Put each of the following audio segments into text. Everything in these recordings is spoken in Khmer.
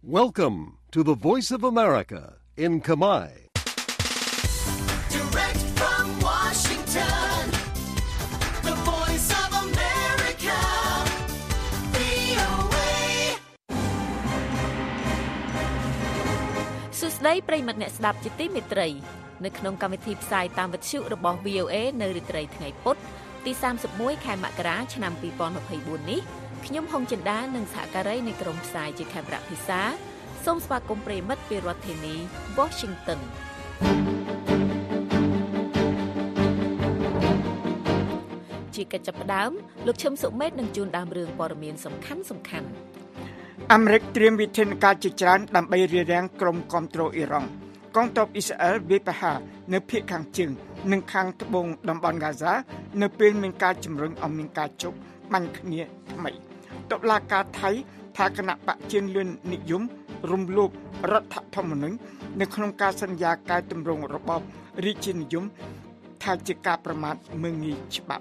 Welcome to the Voice of America in Khmer. Direct from Washington, the Voice of America, VOA. សួស្តីប្រិយមិត្តអ្នកស្ដាប់ជាទីមេត្រីនៅក្នុងកម្មវិធីផ្សាយតាមវិទ្យុរបស់ VOA នៅរាត្រីថ្ងៃពុធទី31ខែមករាឆ្នាំ2024នេះខ្ញុំហុងចិន្តានិងសហការីនៃក្រុមផ្សាយជាខេមរៈភាសាសូមស្វាគមន៍ប្រិយមិត្តពីរដ្ឋធានី Washington ជាកិច្ចចាប់ផ្ដើមលោកឈឹមសុមេតនឹងជួនដើមរឿងព័ត៌មានសំខាន់អាមេរិកត្រៀមវិធានការជាច្រើនដើម្បីរារាំងក្រុមគាំទ្រអ៊ីរ៉ង់កងទ័ពអ៊ីស្រាអែលវាយប្រហារនៅភាគខាងជើងនិងខាងត្បូងតំបន់ហ្គាហ្សានៅពេលមានការជំរុញឲ្យមានការជប់បាញ់គ្នាថ្មីតុលាការថៃថាគណៈបកជឿនលឿននិយមរំលោភរដ្ឋធម្មនុញ្ញនៅក្នុងការសន្យាកែតម្រង់របបរាជានិយមថាជាការប្រមាថមើលងាយច្បាប់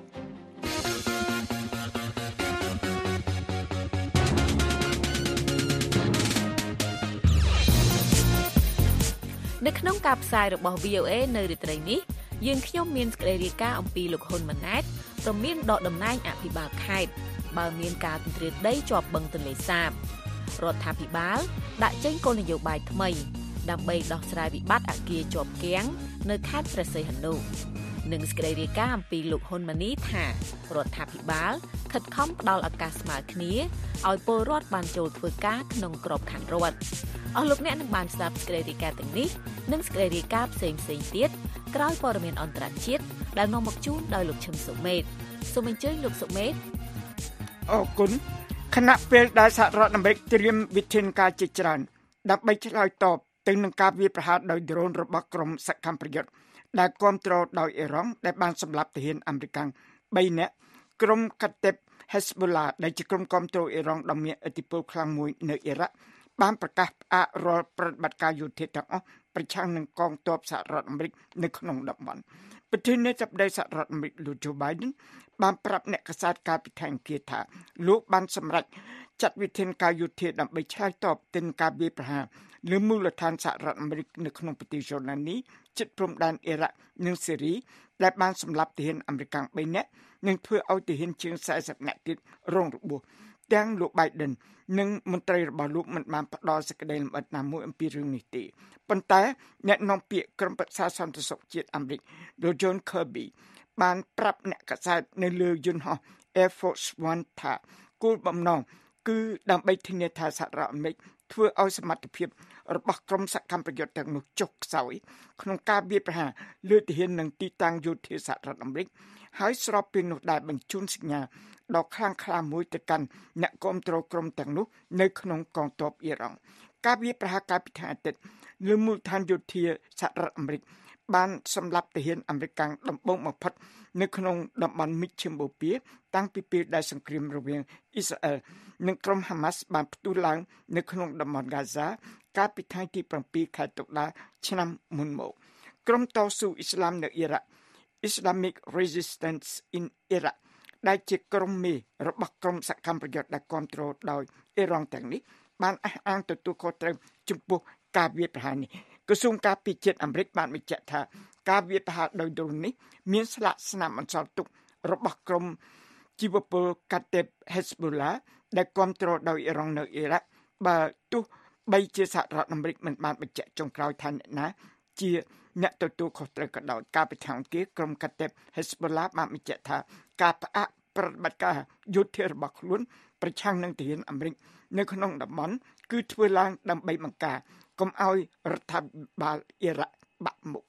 នៅក្នុងការផ្សាយរបស់ VOA នៅរាត្រីនេះយើងខ្ញុំមានសេចក្តីរាយការណ៍អំពីលោកហ៊ុនម៉ាណែតព្រមមានដកតំណែងអភិបាលខេត្តបើមានការទន្ទ្រានដីជាប់បឹងទន្លេសាបរដ្ឋាភិបាលដាក់ចេញគោលនយោបាយថ្មីដើម្បីដោះស្រាយវិបត្តិអគារជាប់គាំងនៅខេត្តព្រះសីហនុនិងសេចក្តីរាយការណ៍អំពីលោកហ៊ុនម៉ាណីថារដ្ឋាភិបាលខិតខំផ្ដល់ឱកាសស្មើគ្នាឲ្យពលរដ្ឋបានចូលធ្វើការក្នុងក្របខ័ណ្ឌរដ្ឋអស់លោកអ្នកនឹងបានស្ដាប់សេចក្តីរាយការណ៍ទាំងនេះនិងសេចក្តីរាយការណ៍ផ្សេងៗទៀតក្រោយព័ត៌មានអន្តរជាតិដែលនាំមកជូនដោយលោកឈឹមសុមេតសូមអញ្ជើញលោកសុមេតអរគុណគណៈពេលដែលសហរដ្ឋអាមេរិកត្រៀមវិធានការជាច្រើនដើម្បីឆ្លើយតបទៅនឹងការវាយប្រហារដោយដ្រូនរបស់ក្រុមសកម្មប្រយុទ្ធដែលគាំទ្រដោយអ៊ីរ៉ង់ដែលបានសម្លាប់ទាហានអាមេរិក3នាក់ក្រុមកាតេប Hezbollah ដែលជាក្រុមគាំទ្រអ៊ីរ៉ង់ដ៏មានឥទ្ធិពលខ្លាំងមួយនៅអ៊ីរ៉ាក់បានប្រកាសផ្អាករាល់ប្រតិបត្តិការយោធាទាំងអស់ប្រឆាំងនឹងកងទ័ពសហរដ្ឋអាមេរិកនៅក្នុងតំបន់ប្រធានាធិបតីសហរដ្ឋអាមេរិកលោក Joe Biden បានប្រាប់អ្នកកាសែតកាលពីថ្ងៃអង្គារថាលោកបានសម្រេចចាត់វិធានការយោធាដើម្បីឆ្លើយតបទៅនឹងការវាយប្រហារលើមូលដ្ឋានសហរដ្ឋអាមេរិកនៅក្នុងប្រទេសយូណានីជិតព្រំដែនអ៊ីរ៉ាក់និងស៊េរីដែលបានសម្លាប់ទាហានអាមេរិក3នាក់និងធ្វើឲ្យទាហានជាង40នាក់ទៀតរងរបួសទាំងលោក Biden និងមន្ត្រីរបស់លោកមិនបានផ្ដល់សេចក្តីលម្អិតណាមួយអំពីរឿងនេះទេប៉ុន្តែអ្នកនាំពាក្យក្រុមប្រឹក្សាសន្តិសុខជាតិអាមេរិកលោក John Kirby បានប្រាប់អ្នកកាសែតនៅលើយន្តហោះ Air Force One ថាគោលបំណងគឺដើម្បីធានាថាសហរដ្ឋអាមេរិកធ្វើឲ្យសមត្ថភាពរបស់ក្រុមសកម្មប្រយុទ្ធទាំងនោះចុះខ្សោយក្នុងការវាយប្រហារលើទាហាននិងទីតាំងយោធាសហរដ្ឋអាមេរិកហើយស្របពេលនោះដែរបញ្ជូនសញ្ញាដ៏ខ្លាំងក្លាមួយទៅកាន់អ្នកគាំទ្រក្រុមទាំងនោះនៅក្នុងកងទ័ពអ៊ីរ៉ង់ការវាយប្រហារកាលពីថ្ងៃអាទិត្យលើមូលដ្ឋានយោធាសហរដ្ឋអាមេរិកបានសម្លាប់ទាហានអាមេរិកដំបូងបំផុតនៅក្នុងតំបន់មិចឈឹមបូព៌ាតាំងពីពេលដែលសង្គ្រាមរវាងអ៊ីស្រាអែលនិងក្រុមហាម៉ាស់បានផ្ទុះឡើងនៅក្នុងតំបន់ហ្គាហ្សាកាលពីថ្ងៃទី7ខែតុលាឆ្នាំមុនមកក្រុមតស៊ូអ៊ីស្លាមនៅអ៊ីរ៉ាក់ Islamic Resistance in Iraq ដែលជាក្រុមមេរបស់ក្រុមសកម្មប្រយុទ្ធដែលគាំទ្រដោយអ៊ីរ៉ង់ទាំងនេះបានអះអាងទទួលខុសត្រូវចំពោះការវាយប្រហារនេះក្រសួងការពារជាតិអាមេរិកបានបញ្ជាក់ថាការវាយប្រហារដោយដ្រូននេះមានស្លាកស្នាមបន្សល់ទុករបស់ក្រុមជីវពលកាតេប Hezbollah ដែលគាំទ្រដោយអ៊ីរ៉ង់នៅអ៊ីរ៉ាក់បើទោះបីជាសហរដ្ឋអាមេរិកមិនបានបញ្ជាក់ចុងក្រោយថាអ្នកណាជាអ្នកទទួលខុសត្រូវក៏ដោយការពិធានគេក្រុមកាតេប Hezbollah បានបញ្ជាក់ថាការផ្អាកប្រតិបត្តិការយោធារបស់ខ្លួនប្រឆាំងនឹងទាហានអាមេរិកនៅក្នុងតំបន់គឺធ្វើឡើងដើម្បីបង្ការកុំឲ្យរដ្ឋាភិបាលអ៊ីរ៉ាក់បាក់មុខ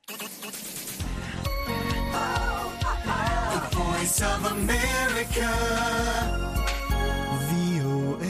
The Voice of America, VOA.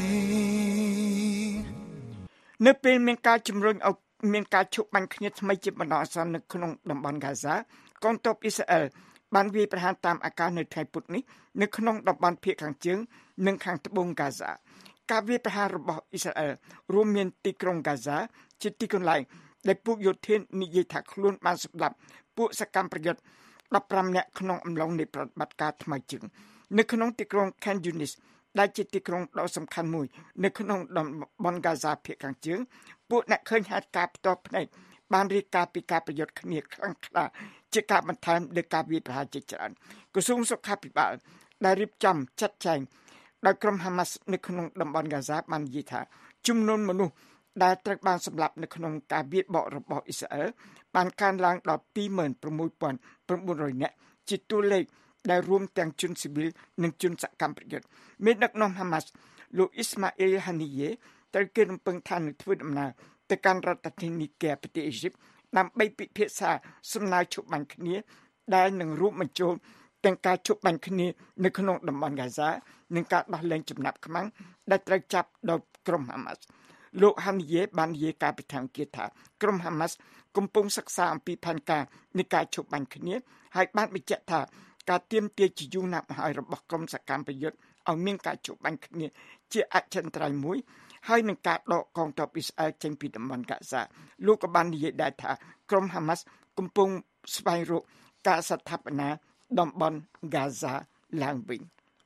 នៅពេលមានការជំរុញឲ្យមានការឈប់បាញ់គ្នាថ្មីជាបណ្ដោះអាសន្ននៅក្នុងតំបន់ហ្គាហ្សាកងទ័ពអ៊ីស្រាអែលបានវាយប្រហារតាមអាកាសនៅថ្ងៃពុធនេះនៅក្នុងតំបន់ភាគខាងជើងនិងខាងត្បូងហ្គាហ្សាការវាយប្រហាររបស់អ៊ីស្រាអែលរួមមានទីក្រុងហ្គាហ្សាជាទីកន្លែងដែលពួកយោធានិយាយថាខ្លួនបានសម្លាប់ពួកសកម្មប្រយុទ្ធ15នាក់ក្នុងអំឡុងនៃប្រតិបត្តិការថ្មីជើងនៅក្នុងទីក្រុង Khan Yunis ដែលជាទីក្រុងដ៏សំខាន់មួយនៅក្នុងតំបន់ហ្គាហ្សាភាគខាងជើងពួកអ្នកឃើញហេតុការណ៍ផ្ទាល់ភ្នែកបានរាយការណ៍ពីការប្រយុទ្ធគ្នាខ្លាំងក្លាជាការបន្ថែមលើការវាយប្រហារជាច្រើនក្រសួងសុខាភិបាលដែលរៀបចំចាត់ចែងដោយក្រុមហាម៉ាស់នៅក្នុងតំបន់ហ្គាហ្សាបាននិយាយថាចំនួនមនុស្សដែលត្រូវបានសម្លាប់នៅក្នុងការវាយបករបស់អ៊ីស្រាអែលបានកើនឡើងដល់ 26,900 នាក់ជាតួលេខដែលរួមទាំងជនស៊ីវិលនិងជនសកម្មប្រយុទ្ធមេដឹកនាំហាម៉ាស់លោកអ៊ីស្ម៉ាអ៊ីលហានីយេត្រូវគេរំពឹងថានឹងធ្វើដំណើរទៅកាន់រដ្ឋធានីកែប្រទេសអ៊ីជីបដើម្បីពិភាក្សាសំណើឈប់បាញ់គ្នាដែលនឹងរួមបញ្ចូលទាំងការឈប់បាញ់គ្នានៅក្នុងតំបន់ហ្គាហ្សានិងការដោះលែងចំណាប់ខ្មាំងដែលត្រូវចាប់ដោយក្រុមហាម៉ាស់លោកហានីយេបាននិយាយការពិថាគារថាក្រុមហាម៉ាស់កំពុងសិក្សាអំពីផែនការនៃការឈប់បាញ់គ្នាហើយបានបញ្ជាក់ថាការទាមទារជាយូរណាស់មកហើយរបស់ក្រុមសកម្មប្រយុទ្ធឲ្យមានការឈប់បាញ់គ្នាជាអចិន្ត្រៃយ៍មួយហើយនឹងការដកកងទ័ពអ៊ីស្រាអែលចេញពីតំបន់ហ្គាហ្សាលោកក៏បាននិយាយដែរថាក្រុមហាម៉ាស់កំពុងស្វែងរកការស្ថាបនាតំបន់ហ្គាហ្សាឡើងវិញ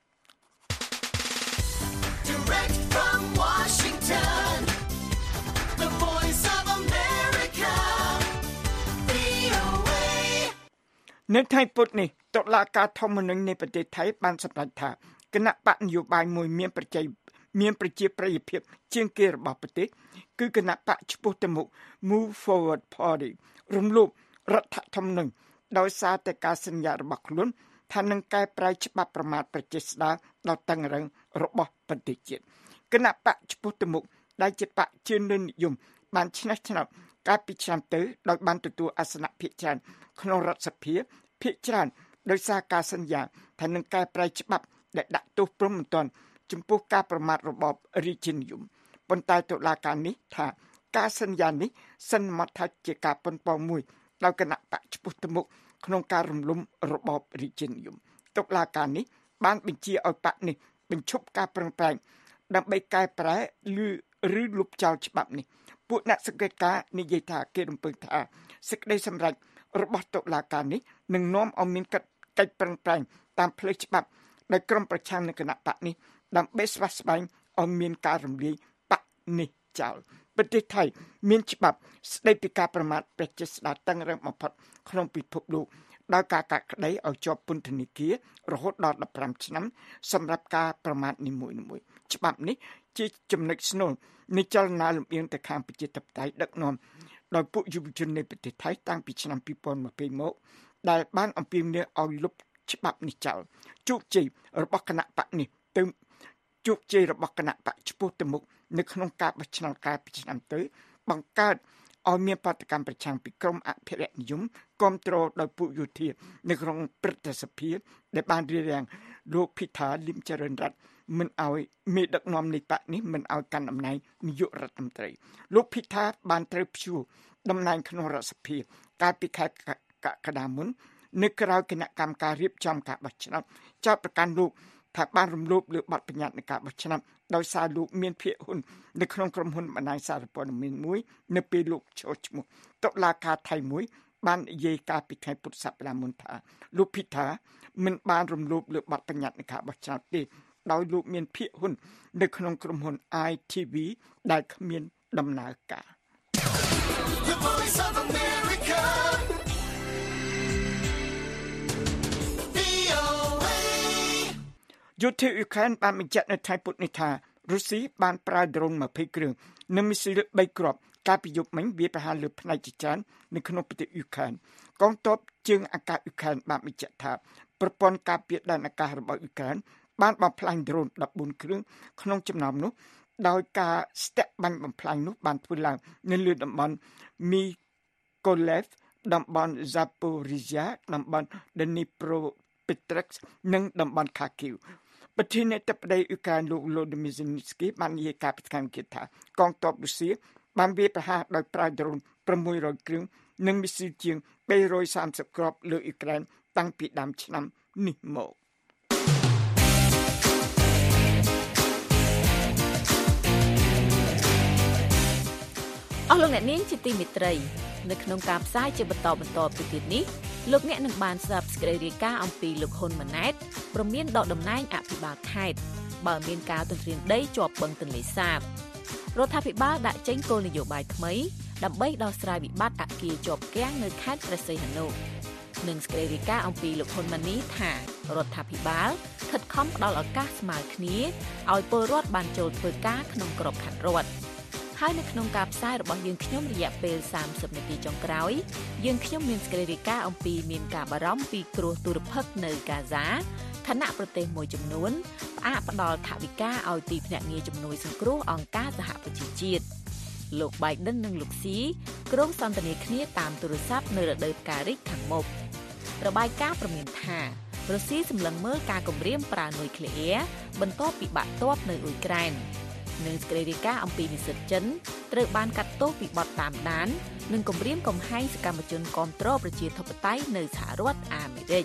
Direct from Washington, the voice of America, VOA. នៅថ្ងៃពុធនេះតុលាការធម្មនុញ្ញនៃប្រទេសថៃបានសម្រេចថាគណៈបកនយោបាយមួយមានប្រជាប្រិយភាពជាងគេរបស់ប្រទេសគឺគណៈបកឈ្មោះទៅមុខ Move Forward Party រំលោភរដ្ឋធម្មនុញ្ញដោយសារតែការសន្យារបស់ខ្លួនថានឹងកែប្រែច្បាប់ប្រមាថប្រជាស្ដារដល់តឹងរ៉ឹងរបស់ប្រទេសជាតិគណៈបកឈ្មោះទៅមុខដែលជាបកជឿនលឿននិយមបានឆ្នះឆ្នោតកាលពីឆ្នាំទៅដោយបានទទួលអាសនៈភាគច្រើនក្នុងរដ្ឋសភាភាគច្រើនដោយសារការសន្យាថានឹងកែប្រែច្បាប់ដែលដាក់ទោសព្រហ្មទណ្ឌចំពោះការប្រមាថរបបរាជានិយមប៉ុន្តែតុលាការនេះថាការសន្យានេះសន្មតថាជាការប៉ុនប៉ងមួយដោយគណៈបកឈ្មោះទៅមុខក្នុងការរំលំរបបរាជានិយមតុលាការនេះបានបញ្ជាឲ្យបកនេះបញ្ឈប់ការប្រឹងប្រែងដើម្បីកែប្រែឬលុបចោលច្បាប់នេះពួកអ្នកសង្កេតការណ៍និយាយថាគេរំពឹងថាសេចក្តីសម្រេចរបស់តុលាការនេះនឹងនាំឲ្យមានកិច្ចប្រឹងប្រែងតាមផ្លូវច្បាប់ដោយក្រុមប្រឆាំងនឹងគណៈបកនេះដើម្បីស្វះស្វែងឲ្យមានការរំលាយបកនេះចោលប្រទេសថៃមានច្បាប់ស្តីពីការប្រមាថប្រជាស្ដារតឹងរ៉ឹងបំផុតក្នុងពិភពលោកដោយការកាត់ក្តីឲ្យជាប់ពន្ធនាគាររហូតដល់15ឆ្នាំសម្រាប់ការប្រមាថនីមួយៗច្បាប់នេះជាចំណុចស្នូលនៃចលនាលំអៀងទៅខាងប្រជាធិបតេយ្យដឹកនាំដោយពួកយុវជននៃប្រទេសថៃតាំងពីឆ្នាំ2020មកដែលបានអំពាវនាវឲ្យលុបច្បាប់នេះចោលជោគជ័យរបស់គណៈបកនេះទៅជោគជ័យរបស់គណៈបកឈ្មោះទៅមុខនៅក្នុងការបោះឆ្នោតកាលពីឆ្នាំទៅបង្កើតឲ្យមានបាតកម្មប្រឆាំងពីក្រមអភិរក្សនិយមគ្រប់គ្រងដោយពួកយោធានៅក្នុងព្រឹទ្ធសភាដែលបានរៀបរៀងលោកភិថាលឹមចរិនរ័ត្នមិនឲ្យមេដឹកនាំនៃបកនេះមិនឲ្យកាន់តំណែងនាយករដ្ឋមន្ត្រីលោកភិថាបានត្រូវព្យួរតំណែងក្នុងរដ្ឋសភាកាលពីខែកក្កដាមុននៅក្រៅគណៈកម្មការរៀបចំការបោះឆ្នោតចោទប្រកាន់លោកថាបានរំលោភលើបទបញ្ញត្តិនៃការបោះឆ្នោតដោយសារលោកមានភាគហ៊ុននៅក្នុងក្រុមហ៊ុនបណ្ដាញសារព័ត៌មានមួយនៅពេលលោកឈរឈ្មោះតុលាការថៃមួយបាននិយាយការពីថ្ងៃពុធសប្តាហ៍មុនថាលោកភិថាមិនបានរំលោភលើបទបញ្ញត្តិនៃការបោះឆ្នោតទេដោយលោកមានភាគហ៊ុននៅក្នុងក្រុមហ៊ុន ITV ដែលគ្មានដំណើរការ The voice of America, VOA. យោធាអ៊ុយក្រែនបានបញ្ជាក់នៅថ្ងៃពុធនេះថារុស្ស៊ីបានប្រើដ្រូន20គ្រឿងនិងមីស៊ីល3គ្រាប់កាលពីយប់មិញវាប្រហារលើផ្នែកជាច្រើននៅក្នុងប្រទេសអ៊ុយក្រែនកងទ័ពជើងអាកាសអ៊ុយក្រែនបានបញ្ជាក់ថាប្រព័ន្ធការពារដែនអាកាសរបស់អ៊ុយក្រែនបានបំផ្លាញដ្រូន14គ្រឿងក្នុងចំណោមនោះដោយការស្ទាក់បាញ់បំផ្លាញនោះបានធ្វើឡើងនៅលើតំបន់ Mykolaiv តំបន់ Zaporizhzhia តំបន់ Dnipropetrovsk និងតំបន់ Kharkiv ប្រធានាធិបតីអ៊ុយក្រែនលោក Volodymyr Zelensky បាននិយាយការពីថ្ងៃនេះថាកងទ័ពរុស្ស៊ីបានវាយប្រហារដោយប្រើដ្រូន600គ្រឿងនិងមីស៊ីលជាង230គ្រាប់លើអ៊ុយក្រែនតាំងពីដើមឆ្នាំនេះមកអស់លោកអ្នកនាងជាទីមេត្រីនៅក្នុងការផ្សាយជាបន្តទៅទៀតនេះលោកអ្នកនឹងបានស្ដាប់សេចក្តីរាយការណ៍អំពីលោកហ៊ុនម៉ាណែតព្រមានដកតំណែងអភិបាលខេត្តបើមានការទន្ទ្រានដីជាប់បឹងទន្លេសាបរដ្ឋាភិបាលដាក់ចេញគោលនយោបាយថ្មីដើម្បីដោះស្រាយវិបត្តិអគារជាប់គាំងនៅខេត្តព្រះសីហនុនិងសេចក្តីរាយការណ៍អំពីលោកហ៊ុនម៉ាណីថារដ្ឋាភិបាលខិតខំផ្ដល់ឱកាសស្មើគ្នាឲ្យពលរដ្ឋបានចូលធ្វើការក្នុងក្របខ័ណ្ឌរដ្ឋហើយនៅក្នុងការផ្សាយរបស់យើងខ្ញុំរយៈពេល30នាទីចុងក្រោយយើងខ្ញុំមានសេចក្តីរាយការណ៍អំពីមានការបារម្ភពីគ្រោះទុរភិក្សនៅកាហ្សាខណៈប្រទេសមួយចំនួនផ្អាកផ្ដល់ថវិកាឲ្យទីភ្នាក់ងារជំនួយសង្គ្រោះអង្គការសហប្រជាជាតិលោក Biden និងលោក Xi ក្រុងសន្ទនាគ្នាតាមទូរស័ព្ទនៅរដូវផ្ការីកខាងមុខរបាយការណ៍ព្រមានថារុស្ស៊ីសម្លឹងមើលការគំរាមប្រើនុយក្លេអ៊ែរបន្ទាប់ពីបាក់ទ័ពនៅអ៊ុយក្រែននិងសេចក្តីរាយការណ៍អំពីនិស្សិតចិនត្រូវបានកាត់ទោសពីបទតាមដាននិងគំរាមកំហែងសកម្មជនគាំទ្រប្រជាធិបតេយ្យនៅសហរដ្ឋអាមេរិក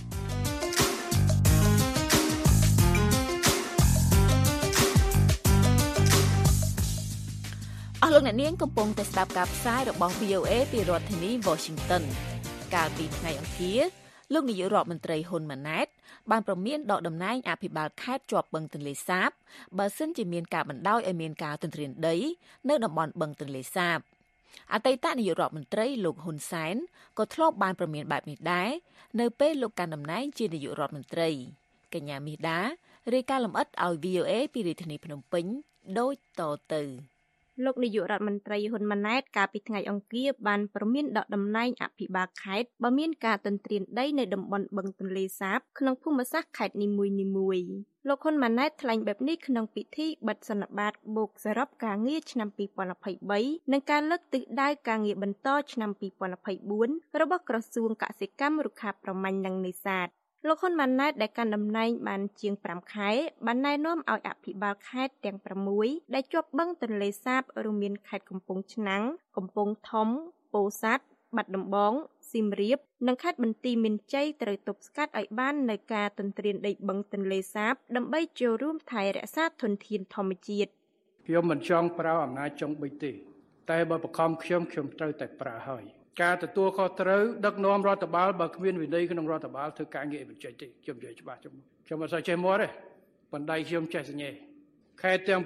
អស់លោកអ្នកនាងកំពុងតែស្ដាប់ការផ្សាយរបស់ VOA ពីរដ្ឋធានី Washington កាលពីថ្ងៃអង្គារលោកនាយករដ្ឋមន្ត្រីហ៊ុនម៉ាណែតបានប្រមានដកតំណែងអភិបាលខេត្តជាប់បឹងទន្លេសាបបើសិនជាមានការបណ្តោយឲ្យមានការទន្ទ្រានដីនៅតំបន់បឹងទន្លេសាបអតីតនាយករដ្ឋមន្ត្រីលោកហ៊ុនសែនក៏ធ្លាប់បានប្រមានបែបនេះដែរនៅពេលលោកកាន់តំណែងជានាយករដ្ឋមន្ត្រីកញ្ញាមាសដារាយការណ៍លម្អិតឲ្យ VOA ពីរាជធានីភ្នំពេញដូចតទៅលោកនាយករដ្ឋមន្ត្រីហ៊ុនម៉ាណែតកាលពីថ្ងៃអង្គារបានប្រមានដកតំណែងអភិបាលខេត្តបើមានការទន្ទ្រានដីនៅតំបន់បឹងទន្លេសាបក្នុងភូមិសាស្ត្រខេត្តនីមួយៗលោកហ៊ុនម៉ាណែតថ្លែងបែបនេះក្នុងពិធីបិទសន្និបាតបូកសរុបការងារឆ្នាំ2023និងការលើកទិសដៅការងារបន្តឆ្នាំ2024របស់ក្រសួងកសិកម្មរុក្ខាប្រមាញ់និងនេសាទលោកហ៊ុនម៉ាណែតដែលកាន់តំណែងបានជាង5ខែបានណែនាំឲ្យអភិបាលខេត្តទាំង6ដែលជាប់បឹងទន្លេសាបរួមមានខេត្តកំពង់ឆ្នាំងកំពង់ធំពោធិ៍សាត់បាត់ដំបងសៀមរាបនិងខេត្តបន្ទាយមានជ័យត្រូវទប់ស្កាត់ឲ្យបាននៅការទន្ទ្រានដីបឹងទន្លេសាបដើម្បីចូលរួមថែរក្សាធនធានធម្មជាតិខ្ញុំមិនចង់ប្រើអំណាចចុងបិទទេតែបើបខំខ្ញុំត្រូវតែប្រើហើយការទទួលខុសត្រូវដឹកនាំរដ្ឋបាលបើគ្មានវិន័យក្នុងរដ្ឋបាលធ្វើការងារមិនចេញទេខ្ញុំនិយាយច្បាស់ខ្ញុំអត់សូវចេះមាត់ទេបណ្ដៃខ្ញុំចេះសញ្ញេខេត្តទាំង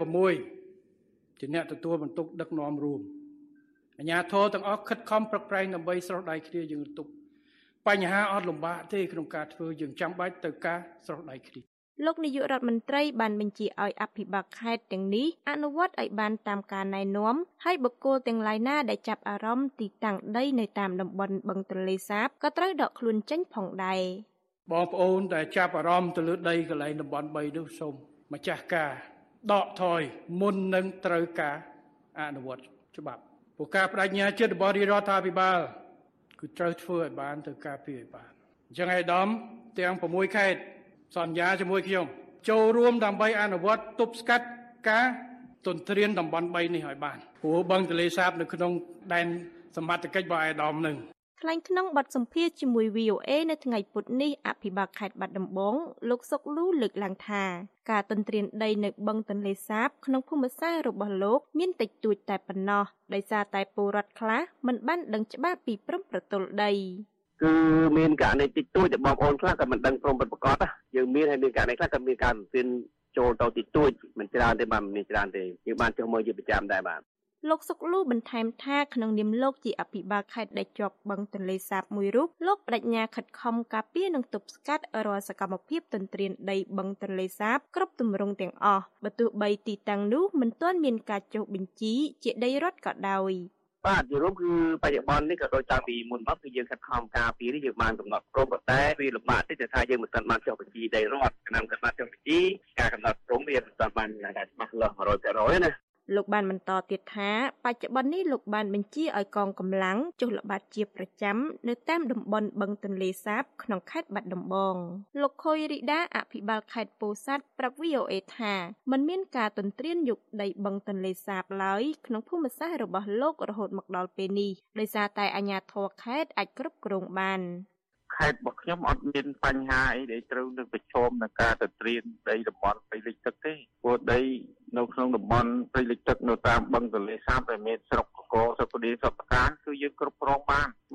6ជាអ្នកទទួលបន្ទុកដឹកនាំរួមអាជ្ញាធរទាំងអស់ខិតខំប្រឹកប្រែងដើម្បីស្រោះដៃគ្នាយើងបន្ទុកបញ្ហាអត់លំបាកទេក្នុងការធ្វើយើងចាំបាច់ទៅការស្រោះដៃគ្នាលោកនាយករដ្ឋមន្ត្រីបានបញ្ជាឲ្យអភិបាលខេត្តទាំងនេះអនុវត្តឲ្យបានតាមការណែនាំហើយបុគ្គលទាំងឡាយណាដែលចាប់អារម្មណ៍ទីតាំងដីនៅតាមតំបន់បឹងទន្លេសាបក៏ត្រូវដកខ្លួនចេញផងដែរបងប្អូនដែលចាប់អារម្មណ៍ទៅលើដីកន្លែងតំបន់3នោះសូមម្ចាស់ការដកថយមុននឹងត្រូវការអនុវត្តច្បាប់ព្រោះការបដិញ្ញាចិត្តរបស់រដ្ឋាភិបាលគឺត្រូវធ្វើឲ្យបានទៅការពារឲ្យបានអញ្ចឹងឯកឧត្តមទាំង6ខេត្តសន្យាជាមួយខ្ញុំចូលរួមដើម្បីអនុវត្តទប់ស្កាត់ការទន្ទ្រានតំបន់3នេះឲ្យបានព្រោះបឹងទន្លេសាបនៅក្នុងដែនសមត្ថកិច្ចរបស់ឯកឧត្តមនឹងថ្លែងក្នុងបទសម្ភាសន៍ជាមួយ VOA នៅថ្ងៃពុធនេះអភិបាលខេត្តបាត់ដំបងលោកសុកលូលើកឡើងថាការទន្ទ្រានដីនៅបឹងទន្លេសាបក្នុងភូមិសាស្ត្ររបស់លោកមានតិចតួចតែប៉ុណ្ណោះដោយសារតែពលរដ្ឋខ្លះមិនបានដឹងច្បាស់ពីព្រំប្រទល់ដីគឺមានករណីតិចតួចតែបងប្អូនខ្លះក៏មិនដឹងព្រមប្រកបយើងមានហើយមានករណីខ្លះក៏មានការទន្ទ្រានចូលទៅតិចតួចមិនច្រើនទេបាទមិនច្រើនទេយើងបានចុះមើលជាប្រចាំដែរបាទលោកសុកលូបន្ថែមថាក្នុងនាមលោកជាអភិបាលខេត្តដែលជាប់បឹងទន្លេសាបមួយរូបលោកបដិញ្ញាខិតខំការពារនិងទប់ស្កាត់រាល់សកម្មភាពទន្ទ្រានដីបឹងទន្លេសាបគ្រប់ទម្រង់ទាំងអស់បើទោះបីទីតាំងនោះមិនទាន់មានការចុះបញ្ជីជាដីរដ្ឋក៏ដោយបាទជារួមគឺបច្ចុប្បន្ននេះក៏ដូចតាំងពីមុនមកគឺយើងខិតខំការពារនេះយើងបានកំណត់ព្រមតែវាលំបាកតិចថាយើងមិនទាន់បានចុះបញ្ជីដីរដ្ឋឆ្នាំកំណត់ចុះបញ្ជីការកំណត់ព្រមវាមិនទាន់បានច្បាស់លាស់ 100% ណាលោកបានបន្តទៀតថាបច្ចុប្បន្ននេះលោកបានបញ្ជាឲ្យកងកម្លាំងចុះល្បាតជាប្រចាំនៅតាមតំបន់បឹងទន្លេសាបក្នុងខេត្តបាត់ដំបងលោកខុយរីដាអភិបាលខេត្តពោធិ៍សាត់ប្រាប់ VOA ថាមិនមានការទន្ទ្រានយកដីបឹងទន្លេសាបឡើយក្នុងភូមិសាស្ត្ររបស់លោករហូតមកដល់ពេលនេះដោយសារតែអាជ្ញាធរខេត្តអាចគ្រប់គ្រងបានខេត្តរបស់ខ្ញុំអត់មានបញ្ហាអីដែលត្រូវនឹងប្រឈមនឹងការទន្ទ្រានដីតំបន់ព្រៃលិចទឹកទេព្រោះដីនៅក្នុងតំបន់ព្រៃលិចទឹកនៅតាមបឹងទន្លេសាបដែលមានស្រុកកកស្រុកកឌីស្រុកតកាគឺយើងគ្រប់គ្រងបានបាទ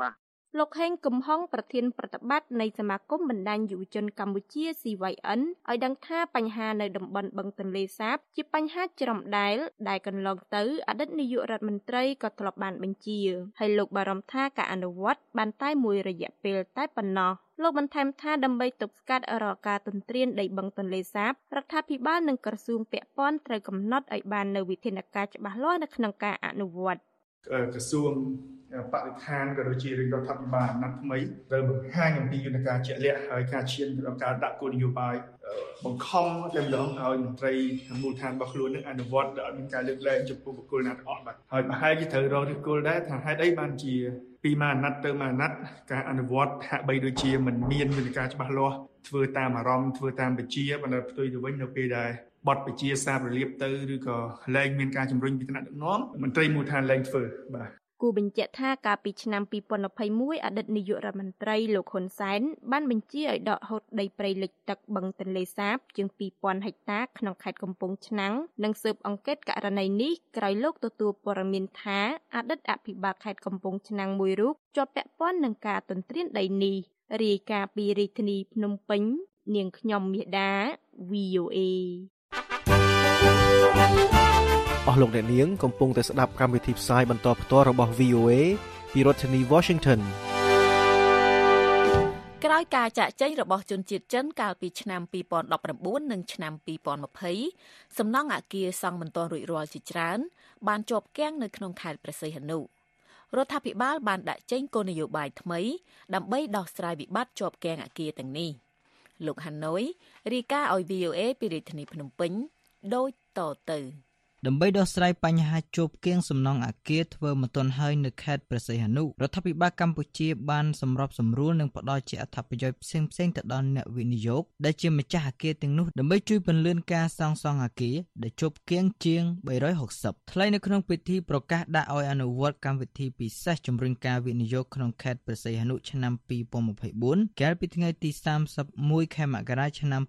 លោកហេងកំហុងប្រធានប្រតិបត្តិនៃសមាគមបណ្ដាញយុវជនកម្ពុជា CYN ឲ្យដឹងថាបញ្ហានៅតំបន់បឹងទន្លេសាបជាបញ្ហាច្រំដែលកន្លងទៅអតីតនាយករដ្ឋមន្ត្រីក៏ធ្លាប់បានបញ្ជាហើយលោកបារម្ភថាការអនុវត្តបានតែមួយរយៈពេលតែប៉ុណ្ណោះលោកបន្ថែមថាដើម្បីទប់ស្កាត់រាល់ការទន្ទ្រានដីបឹងទន្លេសាបរដ្ឋាភិបាលនិងក្រសួងពាក់ព័ន្ធត្រូវកំណត់ឲ្យបាននូវវិធានការច្បាស់លាស់នៅក្នុងការអនុវត្តក្រសួងបរិស្ថានក៏ដូចជារដ្ឋាភិបាលអាណត្តិថ្មីត្រូវបង្ហាញអំពីយន្តការជាក់លាក់ហើយការឈានទៅដល់ការដាក់គោលនយោបាយបង្ខំតែម្ដងឲ្យមន្ត្រីមូលដ្ឋានរបស់ខ្លួននឹងអនុវត្តដោយមានការលើកលែងចំពោះបុគ្គលណាទាំងអស់បាទហើយប្រហែលជាត្រូវរកឫសគល់ដែរថាហេតុអីបានជាពីមួយអាណត្តិទៅមួយអាណត្តិការអនុវត្តហាក់បីដូចជាមិនមានយន្តការច្បាស់លាស់ធ្វើតាមអារម្មណ៍ធ្វើតាមបញ្ជាបណ្ដាផ្ទុយទៅវិញនៅពេលដែលបទបញ្ជាសាររលាបទៅឬក៏លែងមានការជំរុញពីថ្នាក់ដឹកនាំមន្ត្រីមូលដ្ឋានលែងធ្វើបាទគូបញ្ជាក់ថាកាលពីឆ្នាំ2021អតីតនាយករដ្ឋមន្ត្រីលោកហ៊ុនសែនបានបញ្ជាឲ្យដកហូតដីព្រៃលិចទឹកបឹងទន្លេសាបជាង 2000 ហិកតាក្នុងខេត្តកំពង់ឆ្នាំងនិងស៊ើបអង្កេតករណីនេះក្រោយលោកទទួលព័ត៌មានថាអតីតអភិបាលខេត្តកំពង់ឆ្នាំងមួយរូបជាប់ពាក់ព័ន្ធនឹងការទន្ទ្រានដីនេះរាយការណ៍ពីរាជធានីភ្នំពេញនាងខ្ញុំមាសដា VOA អស់លោកអ្នកនាងកំពុងតែស្ដាប់កម្មវិធីផ្សាយបន្តផ្ទាល់របស់ VOA ពីរដ្ឋធានី Washington ក្រោយការចាក់ចែងរបស់ជនជាតិចិនកាលពីឆ្នាំ2019និងឆ្នាំ2020សំណង់អគារសង់មិនទាន់រួចរាល់ជាច្រើនបានជាប់គាំងនៅក្នុងខេត្តព្រះសីហនុរដ្ឋាភិបាលបានដាក់ចេញគោលនយោបាយថ្មីដើម្បីដោះស្រាយវិបត្តិជាប់គាំងអគារទាំងនេះលោកហាណូយរាយការណ៍ឲ្យ VOA ពីរាជធានីភ្នំពេញដូចតទៅដើម្បីដោះស្រាយបញ្ហាជួបគៀងសំណង់អគារធ្វើមិនទាន់ហើយនៅខេត្តព្រះសីហនុរដ្ឋាភិបាលកម្ពុជាបានសម្របសម្រួលនិងផ្ដល់ជាអត្ថប្រយោជន៍ផ្សេងៗទៅដល់អ្នកវិនិយោគដែលជាម្ចាស់អគារទាំងនោះដើម្បីជួយពន្លឿនការសាងសង់អគារដែលជួបគៀងជាង360ថ្លៃនៅក្នុងពិធីប្រកាសដាក់ឲ្យអនុវត្តកម្មវិធីពិសេសជំរុញការវិនិយោគក្នុងខេត្តព្រះសីហនុឆ្នាំ2024កាលពីថ្ងៃទី31ខែមករាឆ្នាំ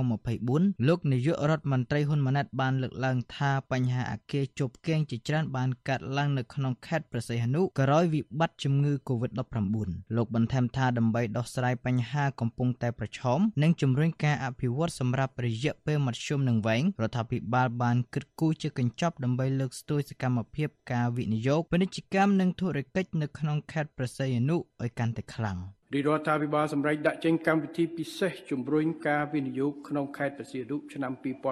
2024លោកនាយករដ្ឋមន្ត្រីហ៊ុនម៉ាណែតបានលើកឡើងថាបញ្ហាអគារជប់គែងជាច្រើនបានកើតឡើងនៅក្នុងខេត្តព្រះសីហនុក្រោយវិបត្តិជំងឺ Covid-19 លោកបន្ថែមថាដើម្បីដោះស្រាយបញ្ហាកំពុងតែប្រឈមនិងជំរុញការអភិវឌ្ឍសម្រាប់រយៈពេលមធ្យមនិងវែងរដ្ឋាភិបាលបានគិតគូរជាកញ្ចប់ដើម្បីលើកស្ទួយសកម្មភាពការវិនិយោគពាណិជ្ជកម្មនិងធុរកិច្ចនៅក្នុងខេត្តព្រះសីហនុឲ្យកាន់តែខ្លាំងរដ្ឋាភិបាលសម្រេចដាក់ចេញកម្មវិធីពិសេសជំរុញការវិនិយោគក្នុងខេត្តព្រះសីហនុឆ្នាំ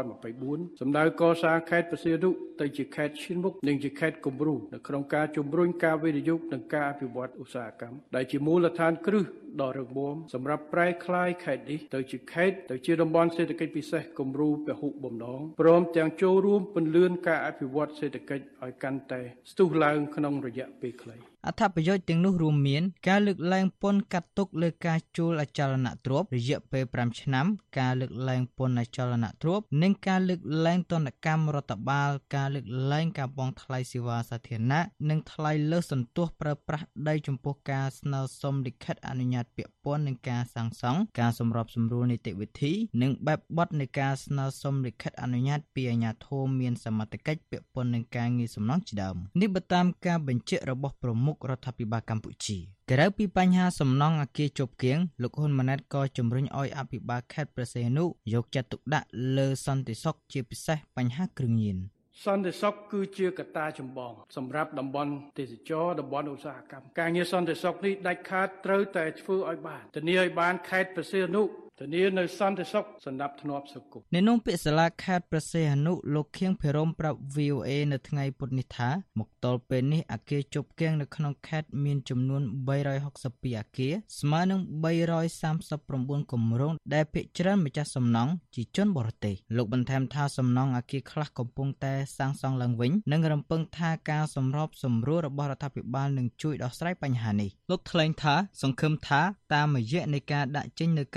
2024សម្ដៅកសាងខេត្តព្រះសីហនុទៅជាខេត្តឈានមុខនិងជាខេត្តគំរូនៅក្នុងការជំរុញការវិនិយោគនិងការអភិវឌ្ឍឧស្សាហកម្មដែលជាមូលដ្ឋានគ្រឹះដ៏រឹងមាំសម្រាប់ប្រែក្លាយខេត្តនេះទៅជាខេត្តទៅជាតំបន់សេដ្ឋកិច្ចពិសេសគំរូពហុបំណងព្រមទាំងចូលរួមពន្លឿនការអភិវឌ្ឍសេដ្ឋកិច្ចឲ្យកាន់តែស្ទុះឡើងក្នុងរយៈពេលខ្លីអត្ថប្រយោជន៍ទាំងនោះរួមមានការលើកឡើងពន្ធកាត់ទុកលើការជួលអចលនទ្រព្យរយៈពេល5ឆ្នាំការលើកឡើងពន្ធអចលនទ្រព្យនិងការលើកឡើងទណ្ឌកម្មរដ្ឋបាលការលើកឡើងការបង់ថ្លៃសេវាសាធារណៈនិងថ្លៃលើសសន្ទុះប្រើប្រាស់ដីចំពោះការស្នើសុំលិខិតអនុញ្ញាតពាក់ព័ន្ធនឹងការសាងសង់ការសម្របសម្រួលនីតិវិធីនិងបែបបទនៃការស្នើសុំលិខិតអនុញ្ញាតពីអាជ្ញាធរមានសមត្ថកិច្ចពាក់ព័ន្ធនឹងការងារសំណង់ជាដើមនេះបើតាមការបញ្ជាក់របស់ប្រមុខរដ្ឋាភិបាលកម្ពុជាក្រៅពីបញ្ហាសំណង់អគារជប់គៀងលោកហ៊ុនម៉ាណែតក៏ជំរុញឲ្យអភិបាលខេត្តព្រះសីហនុយកចិត្តទុកដាក់លើសន្តិសុខជាពិសេសបញ្ហាគ្រឿងញៀនសន្តិសុខគឺជាកត្តាចម្បងសម្រាប់តំបន់ទេសចរតំបន់ឧស្សាហកម្មការងារសន្តិសុខនេះដាច់ខាតត្រូវតែធ្វើឲ្យបានធានាឲ្យបានខេត្តព្រះសីហនុធានានៅសន្តិសុខសម្រាប់ធ្នាប់សង្គមអ្នកនាំពាក្យសាលាខេត្តព្រះសីហនុលោកខៀងភិរមប្រាប់ VOA នៅថ្ងៃពុធនេះថាមកទល់ពេលនេះអគារជប់គៀងនៅក្នុងខេត្តមានចំនួន362អគារស្មើនឹង339គម្រោងដែលភាគច្រើនម្ចាស់សំណង់ជាជនបរទេសលោកបន្ថែមថាសំណង់អគារខ្លះកំពុងតែសាងសង់ឡើងវិញនិងរំពឹងថាការសម្របសម្រួលរបស់រដ្ឋាភិបាលនឹងជួយដោះស្រាយបញ្ហានេះលោកថ្លែងថាសង្ឃឹមថាតាមរយៈនៃការដាក់ចេញនូវកម្មវិធី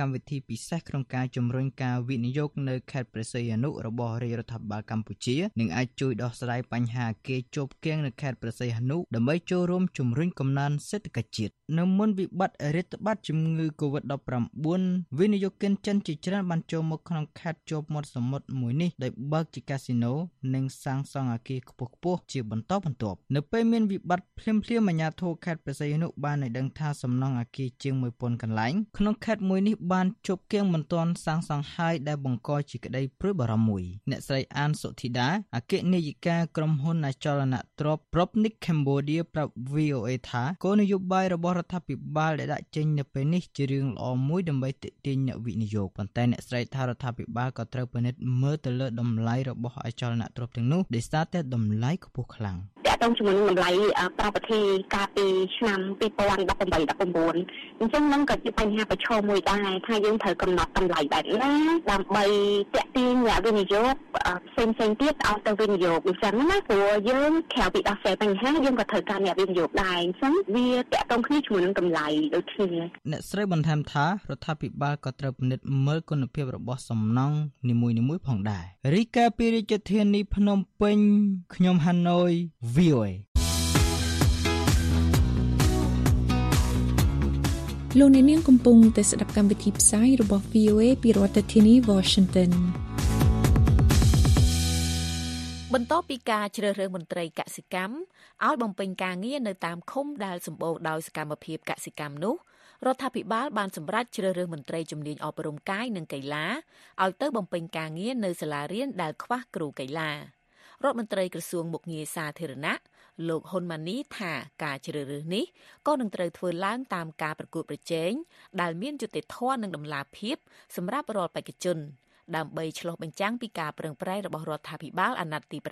ពិសេសក្នុងការជំរុញការវិនិយោគនៅខេត្តព្រះសីហនុរបស់រាជរដ្ឋាភិបាលកម្ពុជានិងអាចជួយដោះស្រាយបញ្ហាអគារជាប់គាំងនៅខេត្តព្រះសីហនុដើម្បីចូលរួមជំរុញកំណើនសេដ្ឋកិច្ចជាតិនៅមុនវិបត្តិរាតត្បាតជំងឺ Covid-19 វិនិយោគិនចិនជាច្រើនបានចូលមកក្នុងខេត្តជាប់មាត់សមុទ្រមួយនេះដោយបើកជាកាស៊ីណូនិងសាងសង់អគារខ្ពស់ៗជាបន្តបន្ទាប់នៅពេលមានវិបត្តិភ្លាមៗអាជ្ញាធរខេត្តព្រះសីហនុបានឲ្យដឹងថាសំណង់អគារជាង 1000 កន្លែងក្នុងខេត្តមួយនេះបានជប់គាំងមិនទាន់សាងសង់ហើយដែលបង្កជាក្តីព្រួយបារម្ភមួយអ្នកស្រីអានសុធីតាអគ្គនាយិកាក្រុមហ៊ុនអចលនទ្រព្យ Propnik Cambodia ប្រាប់ VOA ថាគោលនយោបាយរបស់រដ្ឋាភិបាលដែលដាក់ចេញនៅពេលនេះជារឿងល្អមួយដើម្បីទាក់ទាញអ្នកវិនិយោគប៉ុន្តែអ្នកស្រីថារដ្ឋាភិបាលក៏ត្រូវពិនិត្យមើលទៅលើតម្លៃរបស់អចលនទ្រព្យទាំងនោះដោយសារតែតម្លៃខ្ពស់ខ្លាំងតើជាមួយនឹងតម្លៃប្រពៃកាលពីឆ្នាំ2018-19អញ្ចឹងនឹងក៏ជាបញ្ហាប្រឈមមួយដែរថាយើងត្រូវកំណត់តម្លៃបែបណាដើម្បីទាក់ទាញអ្នកវិនិយោគផ្សេងៗទៀតឲ្យទៅវិនិយោគអញ្ចឹងណាព្រោះយើងក្រៅពីដោះស្រាយបញ្ហាយើងក៏ត្រូវការអ្នកវិនិយោគដែរអញ្ចឹងវាតាក់ទងគ្នាជាមួយនឹងតម្លៃដូចគ្នាអ្នកស្រីបន្ថែមថារដ្ឋាភិបាលក៏ត្រូវពិនិត្យមើលគុណភាពរបស់សំណង់នីមួយៗផងដែររីកាពីរាជធានីភ្នំពេញខ្ញុំហាណូយ VOA លោកអ្នកនាងកំពុងតែស្ដាប់កម្មវិធីផ្សាយរបស់ VOA ពីរដ្ឋធានី Washington បន្ទាប់ពីការជ្រើសរើសមន្ត្រីកសិកម្មឲ្យបំពេញការងារនៅតាមឃុំដែលសម្បូរដោយសកម្មភាពកសិកម្មនោះរដ្ឋាភិបាលបានសម្រេចជ្រើសរើសមន្ត្រីជំនាញអប់រំកាយនិងកីឡាឲ្យទៅបំពេញការងារនៅសាលារៀនដែលខ្វះគ្រូកីឡារដ្ឋមន្ត្រីក្រសួងមុខងារសាធារណៈលោកហ៊ុនម៉ាណីថាការជ្រើសរើសនេះក៏នឹងត្រូវធ្វើឡើងតាមការប្រកួតប្រជែងដែលមានយុត្តិធម៌និងតម្លាភាពសម្រាប់រាល់បេក្ខជនដើម្បីឆ្លុះបញ្ចាំងពីការប្រឹងប្រែងរបស់រដ្ឋាភិបាលអាណត្តិទី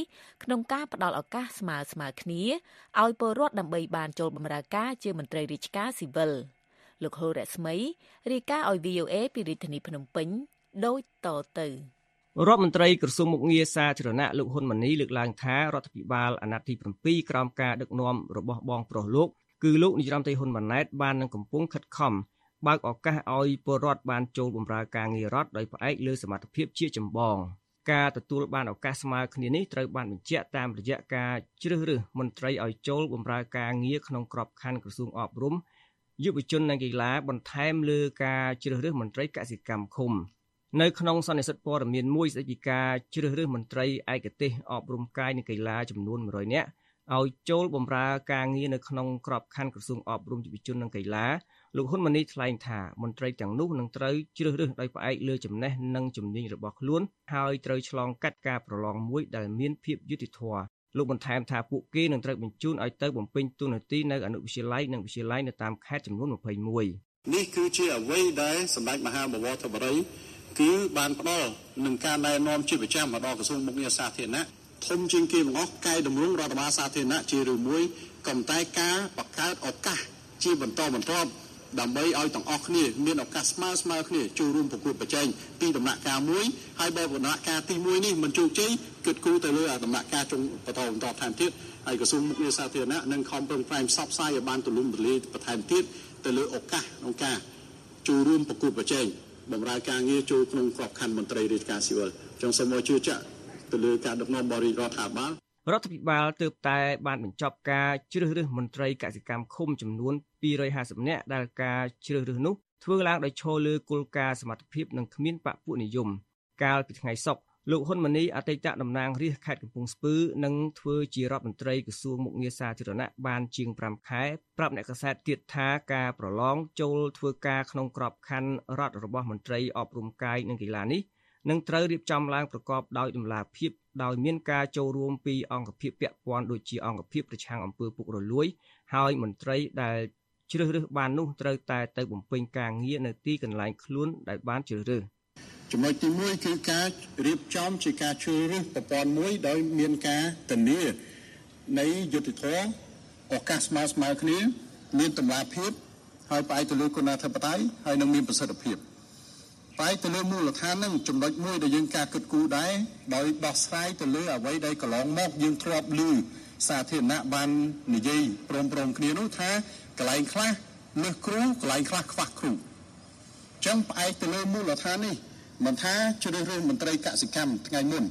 7ក្នុងការផ្តល់ឱកាសស្មើៗគ្នាឲ្យពលរដ្ឋដើម្បីបានចូលបម្រើការជាមន្ត្រីរាជការស៊ីវិលលោកហូរ៉ាស្មីរាយការណ៍ឲ្យ VOA ពីរាជធានីភ្នំពេញដូចតទៅរដ្ឋមន្ត្រីក្រសួងមុខងារសាធារណៈលោកហ៊ុនម៉ាណីលើកឡើងថារដ្ឋាភិបាលអាណត្តិទី7ក្រោមការដឹកនាំរបស់បងប្រុសលោកគឺលោកនាយរដ្ឋមន្ត្រីហ៊ុនម៉ាណែតបាននឹងកំពុងខិតខំបើកឱកាសឲ្យពលរដ្ឋបានចូលបម្រើការងាររដ្ឋដោយផ្អែកលើសមត្ថភាពជាចម្បងការទទួលបានឱកាសស្មើគ្នានេះត្រូវបានបញ្ជាក់តាមរយៈការជ្រើសរើសមន្ត្រីឲ្យចូលបម្រើការងារក្នុងក្របខ័ណ្ឌក្រសួងអប់រំយុវជននិងកីឡាបន្ថែមលើការជ្រើសរើសមន្ត្រីកសិកម្មឃុំនៅក្នុងសន្និសីទព័ត៌មានមួយស្តីពីការជ្រើសរើសមន្ត្រីឯកទេសអប់រំកាយនិងកីឡាចំនួន100នាក់ឲ្យចូលបម្រើការងារនៅក្នុងក្របខ័ណ្ឌក្រសួងអប់រំយុវជននិងកីឡាលោកហ៊ុនម៉ាណីថ្លែងថាមន្ត្រីទាំងនោះនឹងត្រូវជ្រើសរើសដោយផ្អែកលើចំណេះនិងជំនាញរបស់ខ្លួនហើយត្រូវឆ្លងកាត់ការប្រឡងមួយដែលមានភាពយុត្តិធម៌លោកបន្ថែមថាពួកគេនឹងត្រូវបញ្ជូនឲ្យទៅបំពេញតួនាទីនៅអនុវិទ្យាល័យនិងវិទ្យាល័យនៅតាមខេត្តចំនួន21 នេះគឺជាអ្វីដែលសម្ដេចមហាបវរធិបតីគឺបានផ្ដល់នឹងការណែនាំជាប្រចាំមកដល់ក្រសួងមុខងារសាធារណៈធំជាងគេទាំងអស់កែតម្រង់រដ្ឋបាលសាធារណៈជារឿងមួយក៏តែការបង្កើតឱកាសជាបន្តបន្ទាប់ដើម្បីឲ្យទាំងអស់គ្នាមានឱកាសស្មើគ្នាចូលរួមប្រកួតប្រជែងពីដំណាក់កាលមួយហើយបើដំណាក់កាលទី1នេះមិនជោគជ័យគិតគូរទៅលើដំណាក់កាលចុងបន្តថែមទៀតហើយក្រសួងមុខងារសាធារណៈនឹងខំប្រឹងប្រែងផ្សព្វផ្សាយឲ្យបានទូលំទូលាយបន្ថែមទៀតទៅលើឱកាសក្នុងការចូលរួមប្រកួតប្រជែងបម្រើការងារចូលក្នុងក្របខ័ណ្ឌមន្ត្រីរាជការស៊ីវិលចង់សូមជឿជាក់ទៅលើការដឹកនាំរបស់រដ្ឋាភិបាលរដ្ឋាភិបាលទើបតែបានបញ្ចប់ការជ្រើសរើសមន្ត្រីកសិកម្មឃុំចំនួន250នាក់ដែលការជ្រើសរើសនោះធ្វើឡើងដោយឈលលើគោលការណ៍សមត្ថភាពនិងគ្មានបពុនិយមកាលពីថ្ងៃសុក្រលោកហ៊ុនម៉ាណីអតីតតំណាងរាស្ត្រខេត្តកំពង់ស្ពឺនិងធ្វើជារដ្ឋមន្ត្រីក្រសួងមុខងារសាធារណៈបានជាង5ខែប្រាប់អ្នកកាសែតទៀតថាការប្រឡងចូលធ្វើការក្នុងក្របខ័ណ្ឌរដ្ឋរបស់មន្ត្រីអប់រំកាយនិងកីឡានេះនឹងត្រូវរៀបចំឡើងប្រកបដោយតម្លាភាពដោយមានការចូលរួមពីអង្គភាពពាក់ព័ន្ធដូចជាអង្គភាពប្រឆាំងអំពើពុករលួយហើយមន្ត្រីដែលជ្រើសរើសបាននោះត្រូវតែទៅបំពេញការងារនៅទីកន្លែងខ្លួនដែលបានជ្រើសរើសចំណុចទី1គឺការរៀបចំជាការជ្រើសរើសប្រព័ន្ធមួយដោយមានការធានានៃយុត្តិធម៌ឱកាសស្មើគ្នាមានតម្លាភាពហើយផ្អែកទៅលើគុណធម៌ហើយនឹងមានប្រសិទ្ធភាពផ្អែកទៅលើមូលដ្ឋាននឹងចំណុចមួយដែលយើងការគិតគូរដែរដោយដោះស្រាយទៅលើអ្វីដែលកន្លងមកយើងធ្លាប់ឮសាធារណៈបាននិយាយព្រមគ្នានោះថាកន្លែងខ្លះលើសគ្រូកន្លែងខ្លះខ្វះគ្រូចឹងផ្អែកទៅលើមូលដ្ឋាននេះមិនថាជ្រើសរើសមន្ត្រីកសិកម្មថ្ងៃមុន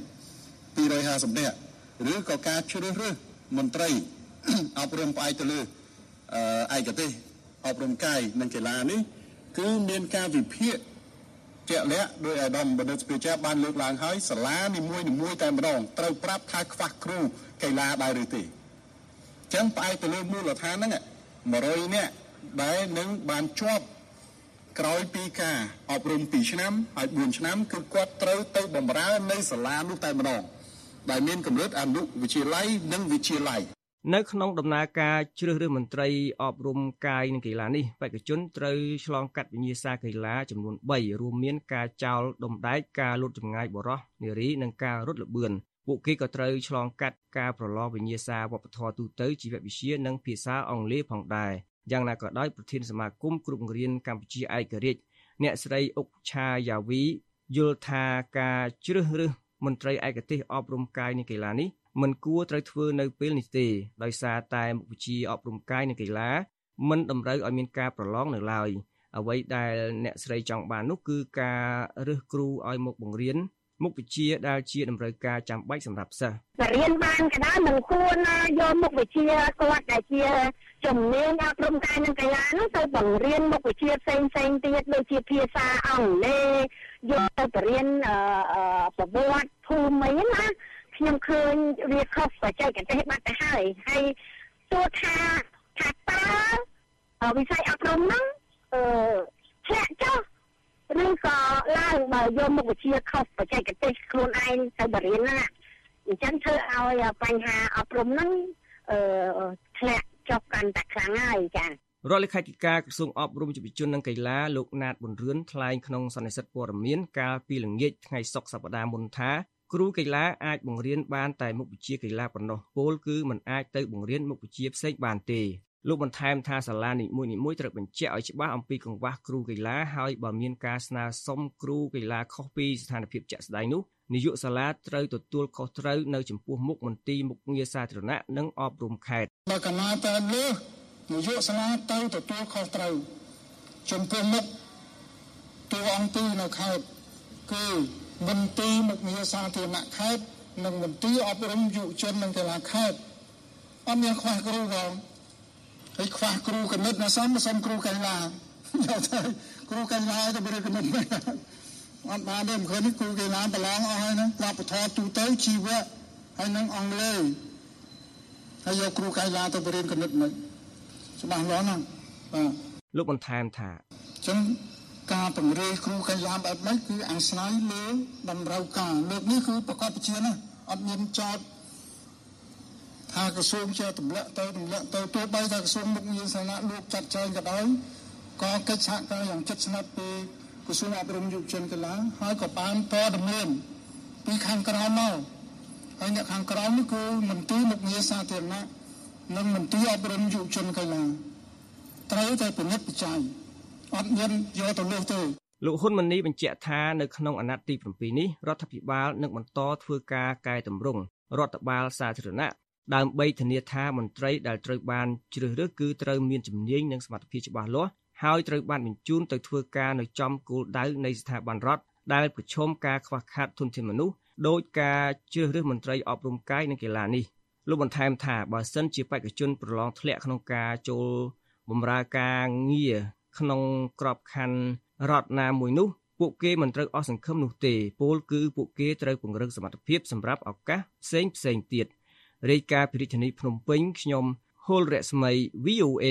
250នាក់ឬក៏ការជ្រើសរើសមន្ត្រីអប់រំផ្អែកទៅលើឯកទេសអប់រំកាយនិងកីឡានេះគឺមានការវិភាគជាក់លាក់ដោយអាដាមបណ្ឌិតស្ពាចាបានលើកឡើងហើយសាលានីមួយៗតែម្ដងត្រូវប្រាប់ថាខ្វះគ្រូកីឡាដែរឬទេចឹងផ្អែកទៅលើមូលដ្ឋានហ្នឹង100នាក់ដែលនឹងបានជាប់ក្រោយពីការអប់រំ2ឆ្នាំហើយ4ឆ្នាំគឺគាត់ត្រូវទៅបម្រើនៅសាលានោះតែម្ដងដែលមានកម្រិតអនុវិទ្យាល័យនិងវិទ្យាល័យនៅក្នុងដំណើរការជ្រើសរើសមន្ត្រីអប់រំកាយនិងកីឡានេះបេក្ខជនត្រូវឆ្លងកាត់វិញ្ញាសាកីឡាចំនួន3រួមមានការចោលដុំដែកការលោតចម្ងាយបរោះនារីនិងការរត់ល្បឿនពួកគេក៏ត្រូវឆ្លងកាត់ការប្រឡងវិញ្ញាសាវប្បធម៌ទូទៅជីវវិទ្យានិងភាសាអង់គ្លេសផងដែរយ៉ាងណាក៏ដោយប្រធានសមាគមគ្រូបង្រៀនកម្ពុជាឯករាជ្យអ្នកស្រីអុកឆាយ៉ាវីយល់ថាការជ្រើសរើសមន្ត្រីឯកទេសអប់រំកាយនិងកីឡានេះមិនគួរត្រូវធ្វើនៅពេលនេះទេដោយសារតែមុខវិជ្ជាអប់រំកាយនិងកីឡាមិនតម្រូវឲ្យមានការប្រឡងនៅឡើយអ្វីដែលអ្នកស្រីចង់បាននោះគឺការរើសគ្រូឲ្យមកបង្រៀនមុខវិជ្ជាដែលជាតម្រូវការចាំបាច់សម្រាប់សិស្សរៀនបានក៏ដោយមិនគួរណាយកមុខវិជ្ជាគាត់ដែលជាជំនាញអប់រំកាយនិងកីឡានោះទៅបង្រៀនមុខវិជ្ជាផ្សេងទៀតដូចជាភាសាអង់គ្លេសយកទៅបរៀនប្រវត្តិភូមិអីណាខ្ញុំឃើញវាខុសបច្ចេកទេសបាត់ទៅហើយទោះថាតើវិស័យអប់រំហ្នឹងធ្លាក់ចុះឬក៏ឡើងបើយកមុខវិជ្ជាខុសបច្ចេកទេសខ្លួនឯងទៅបរៀនណាអញ្ចឹងធ្វើឲ្យបញ្ហាអប់រំហ្នឹងធ្លាក់ចុះកាន់តែខ្លាំងហើយចា៎រដ្ឋលេខាធិការក្រសួងអប់រំយុវជននិងកីឡាលោកណាតប៊ុនរឿនថ្លែងក្នុងសន្និសីទព័ត៌មានកាលពីល្ងាចថ្ងៃសុក្រសប្តាហ៍មុនថាគ្រូកីឡាអាចបង្រៀនបានតែមុខវិជ្ជាកីឡាប៉ុណ្ណោះពោលគឺមិនអាចទៅបង្រៀនមុខវិជ្ជាផ្សេងបានទេលោកបន្ថែមថាសាលានីមួយៗត្រូវបញ្ជាក់ឲ្យច្បាស់អំពីកង្វះគ្រូកីឡាហើយបើមានការស្នើសុំគ្រូកីឡាខុសពីស្ថានភាពជាក់ស្ដែងនោះនាយកសាលាត្រូវទទួលខុសត្រូវនៅចំពោះមុខមន្ទីរមុខងារសាធារណៈនិងអប់រំខេត្តបើកាលណាតែលើនាយកសាលាទៅទទួលខុសត្រូវចំពោះមុខតួអង្គទីនៅខេត្តគឺមន្ទីរមុខងារសាធារណៈខេត្តនិងមន្ទីរអប់រំយុវជននិងកីឡាខេត្តអត់មានខ្វះគ្រូផងហើយខ្វះគ្រូគណិតណាសុំគ្រូកីឡាយកទៅគ្រូកីឡាទៅបរិយាគណិតមិនអត់បានទេមិនឃើញគ្រូកីឡាប្រឡងអស់ហើយហ្នឹងវប្បធម៌ទូទៅជីវៈហើយនឹងអង់គ្លេសហើយយកគ្រូកីឡាទៅបរិយាគណិតមិនច្បាស់លាស់ណាស់បាទលោកបន្ថែមថាអញ្ចឹងការពង្រឹងគ្រូកីឡាបែបនេះគឺអាស្រ័យលើតម្រូវការលើកនេះគឺប្រកបជាណាអត់មានចោតថាក្រសួងជាទម្លាក់ទៅទោះបីថាក្រសួងមុខងារសាធារណៈលោកចាត់ចែងក៏ដោយក៏កិច្ចសហការយ៉ាងជិតស្និទ្ធពីក្រសួងអប់រំយុវជនកីឡាហើយក៏បានព័ត៌មានពីខាងក្រោមមកហើយអ្នកខាងក្រោមនេះគឺមន្ទីរមុខងារសាធារណៈនិងមន្ទីរអប់រំយុវជនកីឡាត្រូវតែពិនិត្យពិច័យអត់មានយកទៅលើសទេលោកហ៊ុនម៉ាណីបញ្ជាក់ថានៅក្នុងអាណត្តិទី7នេះរដ្ឋាភិបាលនឹងបន្តធ្វើការកែតម្រង់រដ្ឋបាលសាធារណៈដើម្បីធានាថាមន្ត្រីដែលត្រូវបានជ្រើសរើសគឺត្រូវមានជំនាញនិងសមត្ថភាពច្បាស់លាស់ហើយត្រូវបានបញ្ជូនទៅធ្វើការនៅចំគោលដៅនៃស្ថាប័នរដ្ឋដែលប្រឈមការខ្វះខាតធនធានមនុស្សដោយការជ្រើសរើសមន្ត្រីអប់រំកាយនិងកីឡានេះលោកបន្ថែមថាបើសិនជាបេក្ខជនប្រឡងធ្លាក់ក្នុងការចូលបម្រើការងារក្នុងក្របខ័ណ្ឌរដ្ឋណាមួយនោះពួកគេមិនត្រូវអស់សង្ឃឹមនោះទេពោលគឺពួកគេត្រូវពង្រឹងសមត្ថភាពសម្រាប់ឱកាសផ្សេងទៀតរាយការណ៍ពីរាជធានីភ្នំពេញខ្ញុំហុលរស្មី VOA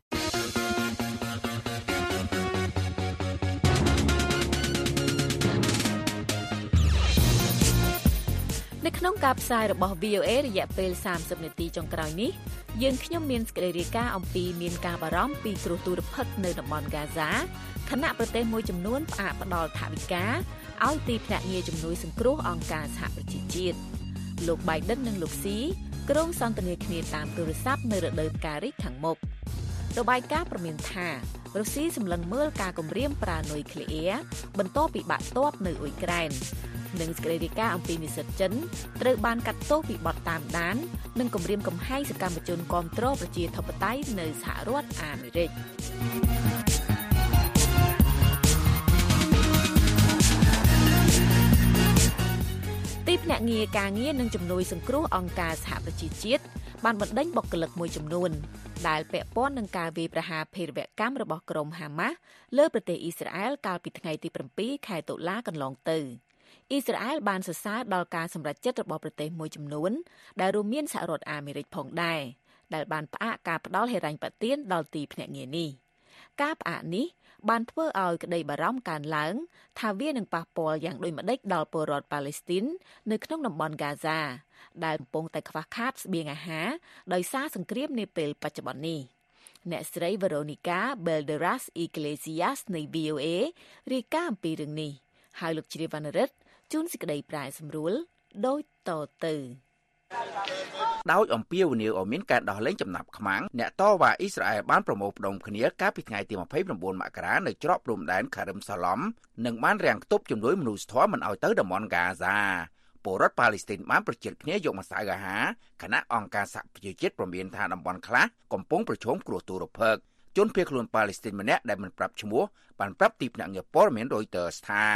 នៅក្នុងការផ្សាយរបស់ VOA រយៈពេល30នាទីចុងក្រោយនេះយើងខ្ញុំមានសេចក្តីរាយការណ៍អំពីមានការបារម្ភពីគ្រោះទូរភិក្សនៅតំបន់ហ្គាហ្សាខណៈប្រទេសមួយចំនួនផ្អាកផ្ដល់ថវិកាឲ្យទីភ្នាក់ងារជំនួយសង្គ្រោះអង្គការសហប្រជាជាតិលោក Biden និងលោក Xi ក្រុងសន្ទនាគ្នាតាមទូរស័ព្ទនៅរដូវផ្ការីកខាងមុខរបាយការណ៍ព្រមានថារុស្ស៊ីសម្លឹងមើលការគំរាមប្រើនុយក្លេអ៊ែរបន្ទាប់ពីបាក់ទ័ពនៅអ៊ុយក្រែននិងសេចក្តីរាយការណ៍អំពីនិស្សិតចិនត្រូវបានកាត់ទោសពីបទតាមដាននិងគំរាមកំហែងសកម្មជនគាំទ្រប្រជាធិបតេយ្យនៅសហរដ្ឋអាមេរិកភ្នាក់ងារការងារនិងជំនួយសង្គ្រោះអង្គការសហប្រជាជាតិបានបណ្ដេញបុគ្គលិកមួយចំនួនដែលពាក់ព័ន្ធនឹងការវាយប្រហារភេរវកម្មរបស់ក្រុមហាម៉ាស់លើប្រទេសអ៊ីស្រាអែលកាលពីថ្ងៃទី7 ខែតុលាកន្លងទៅអ៊ីស្រាអែលបានសរសើរដល់ការសម្រេចចិត្តរបស់ប្រទេសមួយចំនួនដែលរួមមានសហរដ្ឋអាមេរិកផងដែរដែលបានផ្អាកការផ្ដល់ហិរញ្ញប្បទានដល់ទីភ្នាក់ងារនេះការផ្អាកនេះបានធ្វើឲ្យក្តីបារម្ភកើនឡើងថាវានឹងប៉ះពាល់យ៉ាងដូចម្តេចដល់ពលរដ្ឋប៉ាឡេស្ទីននៅក្នុងតំបន់ហ្គាហ្សាដែលកំពុងតែខ្វះខាតស្បៀងអាហារដោយសារសង្គ្រាមនាពេលបច្ចុប្បន្ននេះអ្នកស្រី Veronica Balderas Iglesias នៃ VOA រាយការណ៍អំពីរឿងនេះហើយលោកជ្រាវវណ្ណរិទ្ធជួនសេចក្តីប្រាយសម្រួលដូចតទៅដោយអំពាវនាវឲ្យមានការដោះលែងចំណាប់ខ្មាំងអ្នកតវ៉ាអ៊ីស្រាអែលបានប្រមូលផ្ដុំគ្នាកាលពីថ្ងៃទី29មករានៅច្រកព្រំដែនខារឹមសាឡំនិងបានរាំងខ្ទប់ជំនួយមនុស្សធម៌មិនឲ្យទៅតំបន់ហ្គាហ្សាពលរដ្ឋប៉ាឡេស្ទីនបានប្រជិលគ្នាយកម្សៅអាហារខណៈអង្គការសហប្រជាជាតិព្រមានថាតំបន់ខ្លះកំពុងប្រឈមគ្រោះទុរភិក្សជនភៀសខ្លួនប៉ាឡេស្ទីនម្នាក់ដែលមិនប្រាប់ឈ្មោះបានប្រាប់ទីភ្នាក់ងារព័ត៌មាន Reuters ថា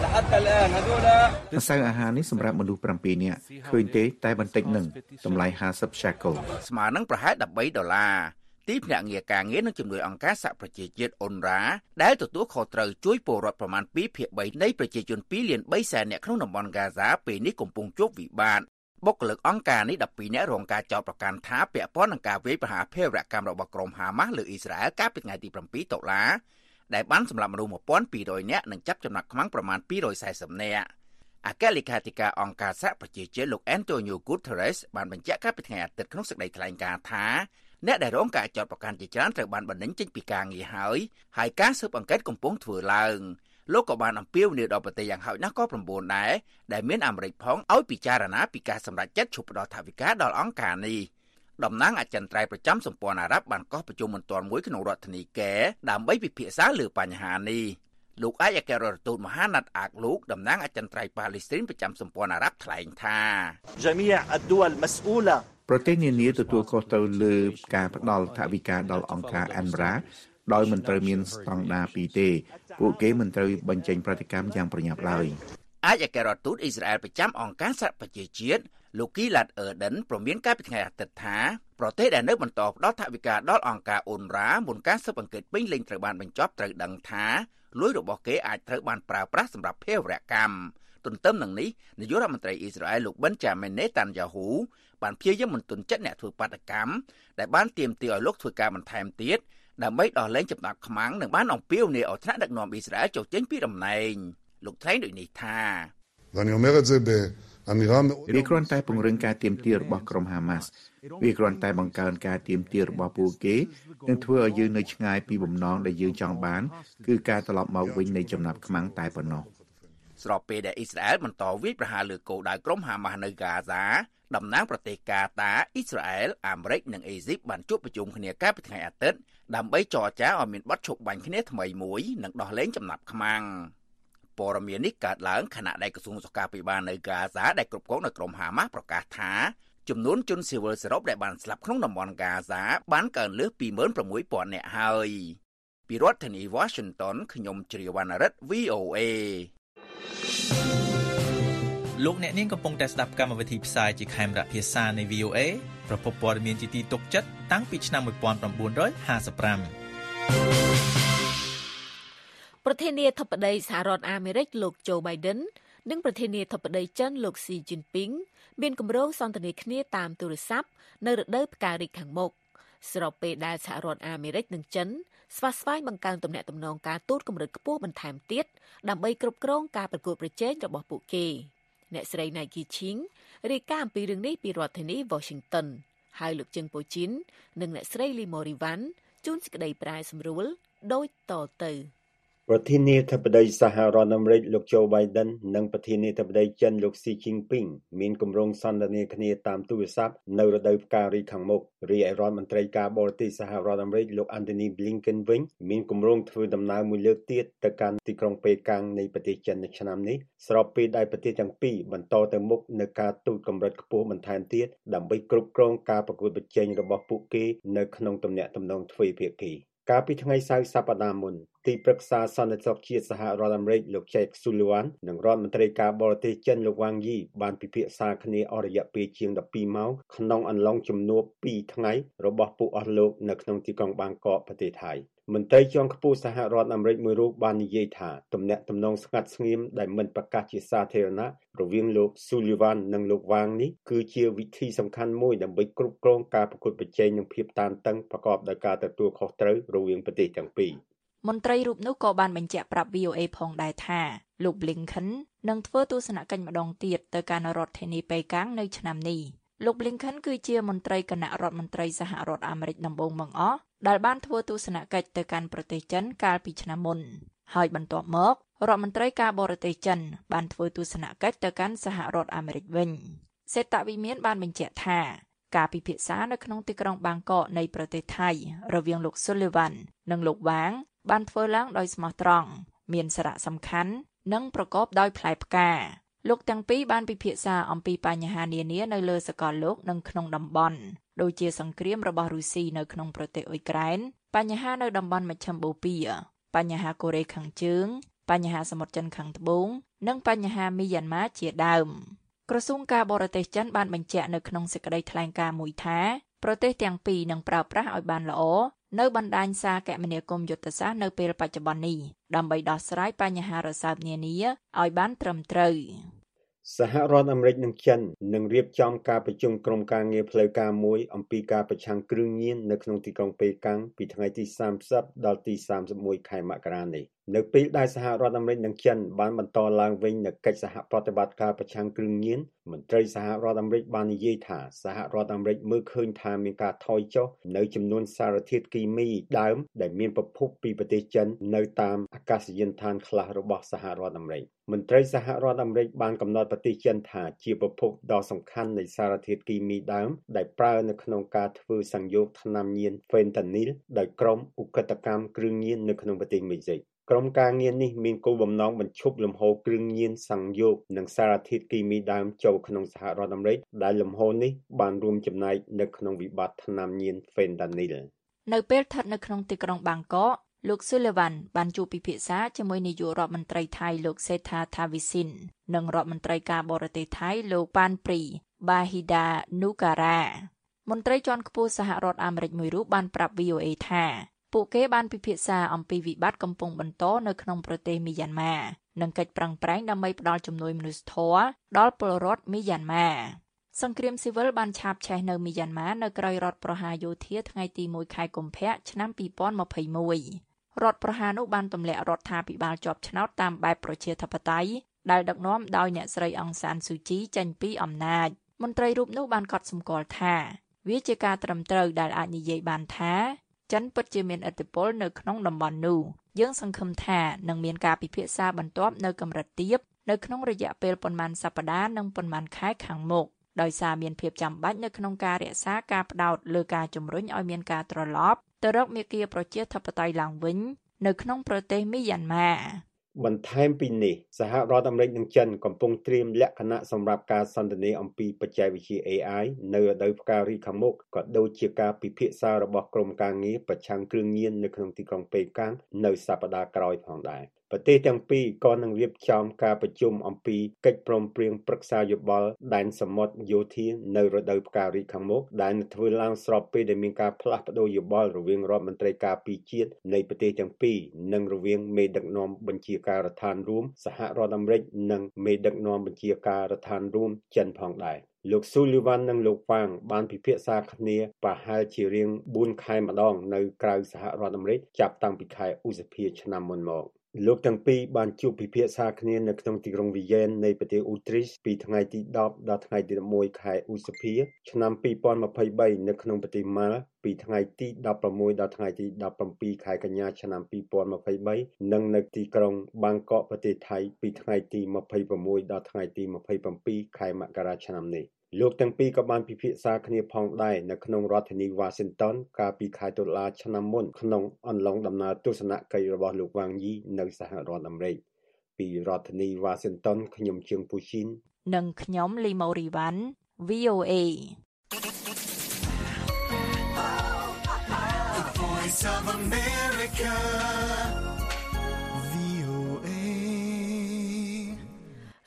ម្សៅអាហារនេះសម្រាប់មនុស្ស7នាក់ឃើញទេតែបន្តិចនឹងតម្លៃ50 shekel ស្មើនឹងប្រហែល$13ទីភ្នាក់ងារការងារនិងជំនួយអង្គការសហប្រជាជាតិ UNRWA ដែលទទួលខុសត្រូវជួយពលរដ្ឋប្រមាណ2/3នៃប្រជាជន2.3 លាននាក់ក្នុងតំបន់ហ្គាហ្សាពេលនេះកំពុងជួបវិបត្តិបុគ្គលិកអង្គការនេះ12នាក់រងការចោទប្រកាន់ថាពាក់ព័ន្ធនឹងការវាយប្រហារភេរវកម្មរបស់ក្រុមហាម៉ាស់លើអ៊ីស្រាអែលកាលពីថ្ងៃទី7 តុលាដែលបានសម្លាប់មនុស្ស1200នាក់និងចាប់ចំណាប់ខ្មាំងប្រមាណ240នាក់អគ្គលេខាធិការអង្គការសហប្រជាជាតិលោក Antonio Guterres បានបញ្ជាក់កាលពីថ្ងៃអាទិត្យក្នុងសេចក្តីថ្លែងការណ៍ថាអ្នកដែលរងការចោទប្រកាន់ជាច្រើនត្រូវបានបណ្តេញចេញពីការងារហើយការស៊ើបអង្កេតកំពុងធ្វើឡើងលោកក៏បានអំពាវនាវដល់ប្រទេសយ៉ាងហោចណាស់ក៏9ដែរដែលមានអាមេរិកផងឲ្យពិចារណាពីការសម្រេចចិត្តឈប់ផ្តល់ថវិកាដល់អង្គការនេះតំណាងអចិន្ត្រៃយ៍ប្រចាំសម្ព័ន្ធអារ៉ាប់បានកោះប្រជុំបន្ទាន់មួយក្នុងរដ្ឋធានីកែដើម្បីពិភាក្សាលើបញ្ហានេះលោកឯកអគ្គរដ្ឋទូតមហាណាត់អាកលោកតំណាងអចិន្ត្រៃយ៍ប៉ាឡេស្ទីនប្រចាំសម្ព័ន្ធអារ៉ាប់ថ្លែងថាប្រទេសនានាទទួលខុសត្រូវលើការផ្ដល់ថវិកាដល់អង្គការ UNRWA ដោយមិនត្រូវមានស្តង់ដារពីរទេពួកគេមិនត្រូវបញ្ចេញប្រតិកម្មយ៉ាងប្រញាប់ឡើយឯកអគ្គរដ្ឋទូតអ៊ីស្រាអែលប្រចាំអង្គការសហប្រជាជាតិលោក Gilad Erdan ព្រមានកាលពីថ្ងៃអាទិត្យថាប្រទេសដែលនៅបន្តផ្ដល់ថវិកាដល់អង្គការ UNRWA មុនការស៊ើបអង្កេតពេញលេញត្រូវបានបញ្ចប់ត្រូវដឹងថាលុយរបស់គេអាចត្រូវបានប្រើប្រាស់សម្រាប់ភេរវកម្មទន្ទឹមនឹងនេះនាយករដ្ឋមន្ត្រីអ៊ីស្រាអែលលោក Benjamin Netanyahu បានព្យាយាមមិនទន់ចិត្តអ្នកធ្វើបាតកម្មដែលបានទាមទារឲ្យលោកធ្វើការបន្ថែមទៀតដើម្បីដោះលែងចំណាប់ខ្មាំងនិងបានអំពាវនាវឲ្យថ្នាក់ដឹកនាំអ៊ីស្រាអែលចុះចេញពីតំណែងលោកថ្លែងដូចនេះថាវាគ្រាន់តែពង្រឹងការទាមទាររបស់ក្រុមហាម៉ាស់វាគ្រាន់តែបង្កើនការទាមទាររបស់ពួកគេនិងធ្វើឲ្យយើងនៅឆ្ងាយពីបំណងដែលយើងចង់បានគឺការត្រឡប់មកវិញនៃចំណាប់ខ្មាំងតែប៉ុណ្ណោះស្របពេលដែលអ៊ីស្រាអែលបន្តវាយប្រហារលើគោលដៅក្រុមហាម៉ាស់នៅហ្គាហ្សាតំណាងប្រទេសកាតាអ៊ីស្រាអែលអាមេរិកនិងអេស៊ីបបានជួបប្រជុំគ្នាកាលពីថ្ងៃអាទិត្យដើម្បីចរចាឲ្យមានបទឈប់បាញ់គ្នាថ្មីមួយនិងដោះលែងចំណាប់ខ្មាំងព័ត៌មាននេះកើតឡើងខណៈដែលក្រសួងសុខាភិបាលនៅហ្គាហ្សាដែលគ្រប់គ្រងដោយក្រុមហាម៉ាស់ប្រកាសថាចំនួនជនស៊ីវិលសរុបដែលបានស្លាប់ក្នុងតំបន់ហ្គាហ្សាបានកើនលើសពី 26,000 នាក់ហើយពីរដ្ឋធានី Washington ខ្ញុំជ្រាវវណ្ណរិទ្ធ VOA លោកអ្នកនាងកំពុងតែស្ដាប់កម្មវិធីផ្សាយជាខេមរៈភាសានៃ VOA ប្រភពព័ត៌មានជាទីទុកចិត្តតាំងពីឆ្នាំ1955 ប្រធានាធិបតីសហរដ្ឋអាមេរិកលោក Joe Biden និងប្រធានាធិបតីចិនលោក Xi Jinping មានគម្រោងសន្ទនាគ្នាតាមទូរស័ព្ទនៅរដូវផ្ការីកខាងមុខស្របពេលដែលសហរដ្ឋអាមេរិកនិងចិនស្វាស្វែងបង្កើនទំនាក់ទំនងការទូតកម្រិតខ្ពស់បន្ថែមទៀតដើម្បីគ្រប់គ្រងការប្រកួតប្រជែងរបស់ពួកគេអ្នកស្រី Nike Ching រាយការណ៍អំពីរឿងនេះពីរដ្ឋធានី Washington ហើយលោកជឹងប៉ូជីននិងអ្នកស្រី Limorivan ជួនសេចក្តីប្រាយសម្រួលដូចតទៅប្រធានាធិបតីសហរដ្ឋអាមេរិកលោក Joe Biden និងប្រធានាធិបតីចិនលោក Xi Jinping មានគម្រោងសន្ទនាគ្នាតាមទូរស័ព្ទនៅរដូវផ្ការីកខាងមុខរីឯរដ្ឋមន្ត្រីការបរទេសសហរដ្ឋអាមេរិកលោក Antony Blinken វិញមានគម្រោងធ្វើដំណើរមួយលើកទៀតទៅកាន់ទីក្រុងប៉េកាំងនៃប្រទេសចិននៅឆ្នាំនេះស្របពេលដែលប្រទេសទាំងពីរបន្តទៅមុខនឹងការទូតកម្រិតខ្ពស់បន្ថែមទៀតដើម្បីគ្រប់គ្រងការប្រកួតប្រជែងរបស់ពួកគេនៅក្នុងទំនាក់ទំនងទ្វេភាគីកាលពីថ្ងៃសៅរ៍សប្តាហ៍មុនទីប្រឹក្សាសន្តិសុខជាតិសហរដ្ឋអាមេរិកលោក Jake Sullivan និងរដ្ឋមន្ត្រីការបរទេសចិនលោក Wang Yi បានពិភាក្សាគ្នាអស់រយៈពេលជាង12ម៉ោងក្នុងអំឡុងជំនួប2ថ្ងៃរបស់ពួកអស់លោកនៅក្នុងទីក្រុងបាងកកប្រទេសថៃមន្ត្រីជាន់ខ្ពស់សហរដ្ឋអាមេរិកមួយរូបបាននិយាយថាទំនាក់ទំនងស្ងាត់ស្ងៀមដែលមិនប្រកាសជាសាធារណៈរវាងលោក Sullivan និងលោក Wang នេះគឺជាវិធីសំខាន់មួយដើម្បីគ្រប់គ្រងការប្រកួតប្រជែងនិងភាពតានតឹងប្រកបដោយការទទួលខុសត្រូវរវាងប្រទេសទាំងពីរមន្ត្រីរូបនោះក៏បានបញ្ជាក់ប្រាប់ VOA ផងដែរថាលោក Blinken នឹងធ្វើទស្សនកិច្ចម្ដងទៀតទៅកាន់រដ្ឋធានីប៉េកាំងនៅឆ្នាំនេះលោក Blinken គឺជាមន្ត្រីគណៈរដ្ឋមន្ត្រីសហរដ្ឋអាមេរិកដំបូងបង្អស់ដែលបានធ្វើទស្សនកិច្ចទៅកាន់ប្រទេសចិនកាលពីឆ្នាំមុនហើយបន្ទាប់មករដ្ឋមន្ត្រីការបរទេសចិនបានធ្វើទស្សនកិច្ចទៅកាន់សហរដ្ឋអាមេរិកវិញសេតវិមានបានបញ្ជាក់ថាការពិភាក្សានៅក្នុងទីក្រុងបាងកកនៃប្រទេសថៃរវាងលោក Sullivan និងលោក Wang បានធ្វើឡើងដោយស្មោះត្រង់មានសារៈសំខាន់និងប្រកបដោយផ្លែផ្កាលោកទាំងពីរបានពិភាក្សាអំពីបញ្ហានានានៅលើសកលលោកនិងក្នុងតំបន់ដូចជាសង្គ្រាមរបស់រុស្ស៊ីនៅក្នុងប្រទេសអ៊ុយក្រែនបញ្ហានៅតំបន់មជ្ឈិមបូព៌ាបញ្ហាកូរ៉េខាងជើងបញ្ហាសមុទ្រចិនខាងត្បូងនិងបញ្ហាមីយ៉ាន់ម៉ាជាដើមក្រសួងការបរទេសចិនបានបញ្ជាក់នៅក្នុងសេចក្តីថ្លែងការណ៍មួយថាប្រទេសទាំងពីរនឹងប្រើប្រាស់ឲ្យបានល្អនៅបណ្ដាញសារគមនាគមន៍យុទ្ធសាស្ត្រនៅពេលបច្ចុប្បន្ននេះដើម្បីដោះស្រាយបញ្ហារសើបនានាឲ្យបានត្រឹមត្រូវសហរដ្ឋអាមេរិកនិងចិននឹងរៀបចំការប្រជុំក្រុមការងារផ្លូវការមួយអំពីការប្រឆាំងគ្រឿងញៀននៅក្នុងទីក្រុងប៉េកាំងពីថ្ងៃទី30ដល់ទី31ខែមករានេះនៅពេលដែលសហរដ្ឋអាមេរិកនិងចិនបានបន្តឡើងវិញនូវកិច្ចសហប្រតិបត្តិការប្រឆាំងគ្រឿងញៀនមន្ត្រីសហរដ្ឋអាមេរិកបាននិយាយថាសហរដ្ឋអាមេរិកមើលឃើញថាមានការថយចុះនៅចំនួនសារធាតុគីមីដើមដែលមានប្រភពពីប្រទេសចិននៅតាមអាកាសយានដ្ឋានខ្លះរបស់សហរដ្ឋអាមេរិកមន្ត្រីសហរដ្ឋអាមេរិកបានកំណត់ប្រទេសចិនថាជាប្រភពដ៏សំខាន់នៃសារធាតុគីមីដើមដែលប្រើនៅក្នុងការធ្វើសង្យោគថ្នាំញៀន Fentanyl ដោយក្រុមឧក្រិដ្ឋកម្មគ្រឿងញៀននៅក្នុងប្រទេសមេស៊ីកក្រុមការងារនេះមានគោលបំណងបញ្ឈប់លំហូរគ្រឿងញៀនសង្យោគនិងសារធាតុគីមីដើមចូលក្នុងសហរដ្ឋអាមេរិកដែលលំហូរនេះបានរួមចំណែកនៅក្នុងវិបត្តិថ្នាំញៀន Fentanyl នៅពេលស្ថិតនៅក្នុងទីក្រុងបាងកកលោក Sullivan បានជួបពិភាក្សាជាមួយនាយករដ្ឋមន្ត្រីថៃលោកសេដ្ឋាថាវិសិននិងរដ្ឋមន្ត្រីការបរទេសថៃលោកប៉ានព្រីបាហ៊ីដានូការ៉ាមន្ត្រីជាន់ខ្ពស់សហរដ្ឋអាមេរិកមួយរូបបានប្រាប់ VOA ថាពួកគេបានពិភាក្សាអំពីវិបត្តិកំពុងបន្តនៅក្នុងប្រទេសមីយ៉ាន់ម៉ានិងកិច្ចប្រឹងប្រែងដើម្បីផ្ដល់ជំនួយមនុស្សធម៌ដល់ពលរដ្ឋមីយ៉ាន់ម៉ាសង្គ្រាមស៊ីវិលបានឆាបឆេះនៅមីយ៉ាន់ម៉ានៅក្រោយរដ្ឋប្រហារយោធាថ្ងៃទី1ខែកុម្ភៈឆ្នាំ2021រដ្ឋប្រហារនោះបានទម្លាក់រដ្ឋាភិបាលជាប់ឆ្នោតតាមបែបប្រជាធិបតេយ្យដែលដឹកនាំដោយអ្នកស្រីអង្សានស៊ូជីចេញពីអំណាចមន្ត្រីរូបនោះបានកត់សម្គាល់ថាវាជាការត្រឹមត្រូវដែលអាចនិយាយបានថាចិនពិតជាមានឥទ្ធិពលនៅក្នុងតំបន់នោះយើងសង្ឃឹមថានឹងមានការពិភាក្សាបន្ទាប់នៅកម្រិតទាបនៅក្នុងរយៈពេលប៉ុន្មានសប្តាហ៍និងប៉ុន្មានខែខាងមុខដោយសារមានភាពចាំបាច់នៅក្នុងការរក្សាការផ្ដោតលើការជំរុញឲ្យមានការត្រឡប់ទៅរកមាគ៌ាប្រជាធិបតេយ្យឡើងវិញនៅក្នុងប្រទេសមីយ៉ាន់ម៉ាបន្ថែមពីនេះសហរដ្ឋអាមេរិកនិងចិនកំពុងត្រៀមលក្ខណៈសម្រាប់ការសន្ទនាអំពីបច្ចេកវិទ្យា AI នៅរដូវផ្ការីខាងមុខក៏ដូចជាការពិភាក្សារបស់ក្រុមការងារប្រឆាំងគ្រឿងញៀននៅក្នុងទីក្រុងប៉េកាំងនៅសប្តាហ៍ក្រោយផងដែរប្រទេសទាំងពីរក៏នឹងរៀបចំការប្រជុំអំពីកិច្ចព្រមព្រៀងប្រឹក្សាយោបល់ដែនសមុទ្រយោធានៅរដូវផ្ការីខាងមុខដែលនឹងធ្វើឡើងស្របពេលដែលមានការផ្លាស់ប្តូរយោបល់រវាងរដ្ឋមន្ត្រីការពារជាតិនៃប្រទេសទាំងពីរនិងរវាងមេដឹកនាំបញ្ជាការដ្ឋានរួមសហរដ្ឋអាមេរិកនិងមេដឹកនាំបញ្ជាការដ្ឋានរួមចិនផងដែរលោក Sullivan និងលោក Wang បានពិភាក្សាគ្នាប្រហែលជារៀង4ខែម្ដងនៅក្រៅសហរដ្ឋអាមេរិកចាប់តាំងពីខែឧសភាឆ្នាំមុនមកលោកទាំងពីរបានជួបពិភាក្សាគ្នានៅក្នុងទីក្រុងវីយ៉ែននៃប្រទេសអូទ្រីសពីថ្ងៃទី10ដល់ថ្ងៃទី11ខែឧសភាឆ្នាំ2023នៅក្នុងប្រទេសម៉ាល់ពីថ្ងៃទី16ដល់ថ្ងៃទី17ខែកញ្ញាឆ្នាំ2023និងនៅទីក្រុងបាងកកប្រទេសថៃពីថ្ងៃទី26ដល់ថ្ងៃទី27ខែមករាឆ្នាំនេះលោកទាំងពីរក៏បានពិភាក្សាគ្នាផងដែរនៅក្នុងរដ្ឋធានី Washington កាលពីខែតុលាឆ្នាំមុនក្នុងអំឡុងដំណើរទស្សនកិច្ចរបស់លោក Wang Yi នៅសហរដ្ឋអាមេរិកពីរដ្ឋធានី Washington ខ្ញុំជឿងពូស៊ីននិងខ្ញុំលីម៉ូរីវ៉ាន់ VOA The Voice of America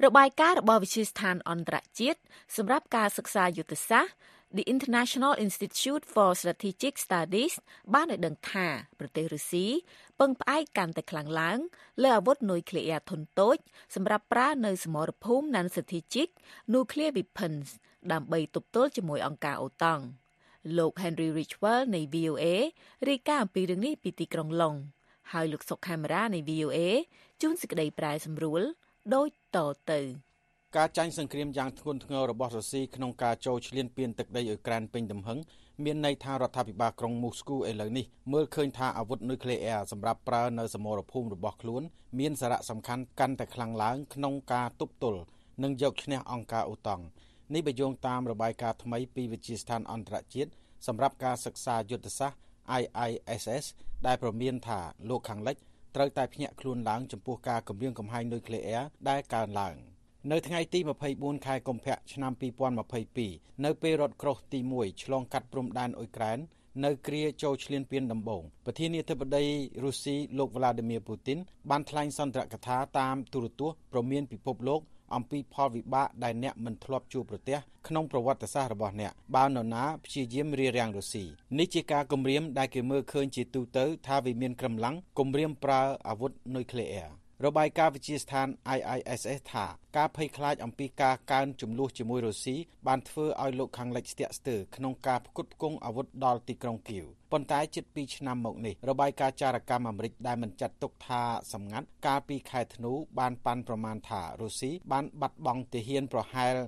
របាយការណ៍របស់វិទ្យាស្ថានអន្តរជាតិសម្រាប់ការសិក្សាយុទ្ធសាស្ត្រ The International Institute for Strategic Studies បានឲ្យដឹងថាប្រទេសរុស្ស៊ីពឹងផ្អែកកាន់តែខ្លាំងឡើងលើអាវុធនុយក្លេអ៊ែរធុនតូចសម្រាប់ប្រើនៅសមរភូមិ Non-strategic Nuclear Weapons ដើម្បីទប់ទល់ជាមួយអង្គការអូតង់លោក Henry Ridgwell នៃ VOA រាយការណ៍អំពីរឿងនេះពីទីក្រុងឡុងហើយលោកសុកកាមេរ៉ានៃ VOA ជួនសេចក្តីប្រែសម្រួលដូចតទៅការចាញ់សង្គ្រាមយ៉ាងធ្ងន់ធ្ងររបស់រុស្ស៊ីក្នុងការចូលឈ្លានពានទឹកដីអ៊ុយក្រែនពេញទំហឹងមានន័យថារដ្ឋាភិបាលក្រុងមូស្គូឥឡូវនេះមើលឃើញថាអាវុធនុយក្លេអ៊ែរសម្រាប់ប្រើនៅសមរភូមិរបស់ខ្លួនមានសារៈសំខាន់កាន់តែខ្លាំងឡើងក្នុងការទប់ទល់និងយកឈ្នះអង្គការអូតង់នេះបើយោងតាមរបាយការណ៍ថ្មីពីវិទ្យាស្ថានអន្តរជាតិសម្រាប់ការសិក្សាយុទ្ធសាស្ត្រ IISS ដែលព្រមានថាលោកខាងលិចត្រូវតែភ្ញាក់ខ្លួនឡើងចំពោះការគំរាមកំហែងនុយក្លេអ៊ែរដែលកើនឡើងនៅថ្ងៃទី24ខែកុម្ភៈឆ្នាំ2022នៅពេលរថក្រោះទី1ឆ្លងកាត់ព្រំដែនអ៊ុយក្រែននៅគ្រាចូលឈ្លានពានដំបូងប្រធានាធិបតីរុស្ស៊ីលោក Vladimir Putin បានថ្លែងសន្ទរកថាតាមទូរទស្សន៍ព្រមានពិភពលោកអំពីផលវិបាកដែលអ្នកមិនធ្លាប់ជួបប្រទះក្នុងប្រវត្តិសាស្ត្ររបស់អ្នកបើនរណាព្យាយាមរារាំងរុស្ស៊ីនេះជាការគំរាមដែលគេមើលឃើញជាទូទៅថាវាមានក្រំឡាំងគំរាមប្រើអាវុធនុយក្លេអ៊ែររបាយការណ៍វិទ្យាស្ថាន IISS ថាការភ័យខ្លាចអំពីការកើនចំនួនជាមួយរុស្ស៊ីបានធ្វើឲ្យលោកខាងលិចស្ទាក់ស្ទើរក្នុងការផ្គត់ផ្គង់អាវុធដល់ទីក្រុងគៀវប៉ុន្តែជិត2ឆ្នាំមកនេះរបាយការណ៍ចារកម្មអាមេរិកដែលមិនចាត់ទុកថាសម្ងាត់កាលពីខែធ្នូបានប៉ាន់ប្រមាណថារុស្ស៊ីបានបាត់បង់ទាហានប្រហែល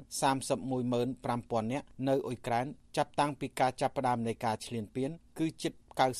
315,000 នាក់នៅអ៊ុយក្រែនចាប់តាំងពីការចាប់ផ្ដើមនៃការឈ្លានពានគឺជិត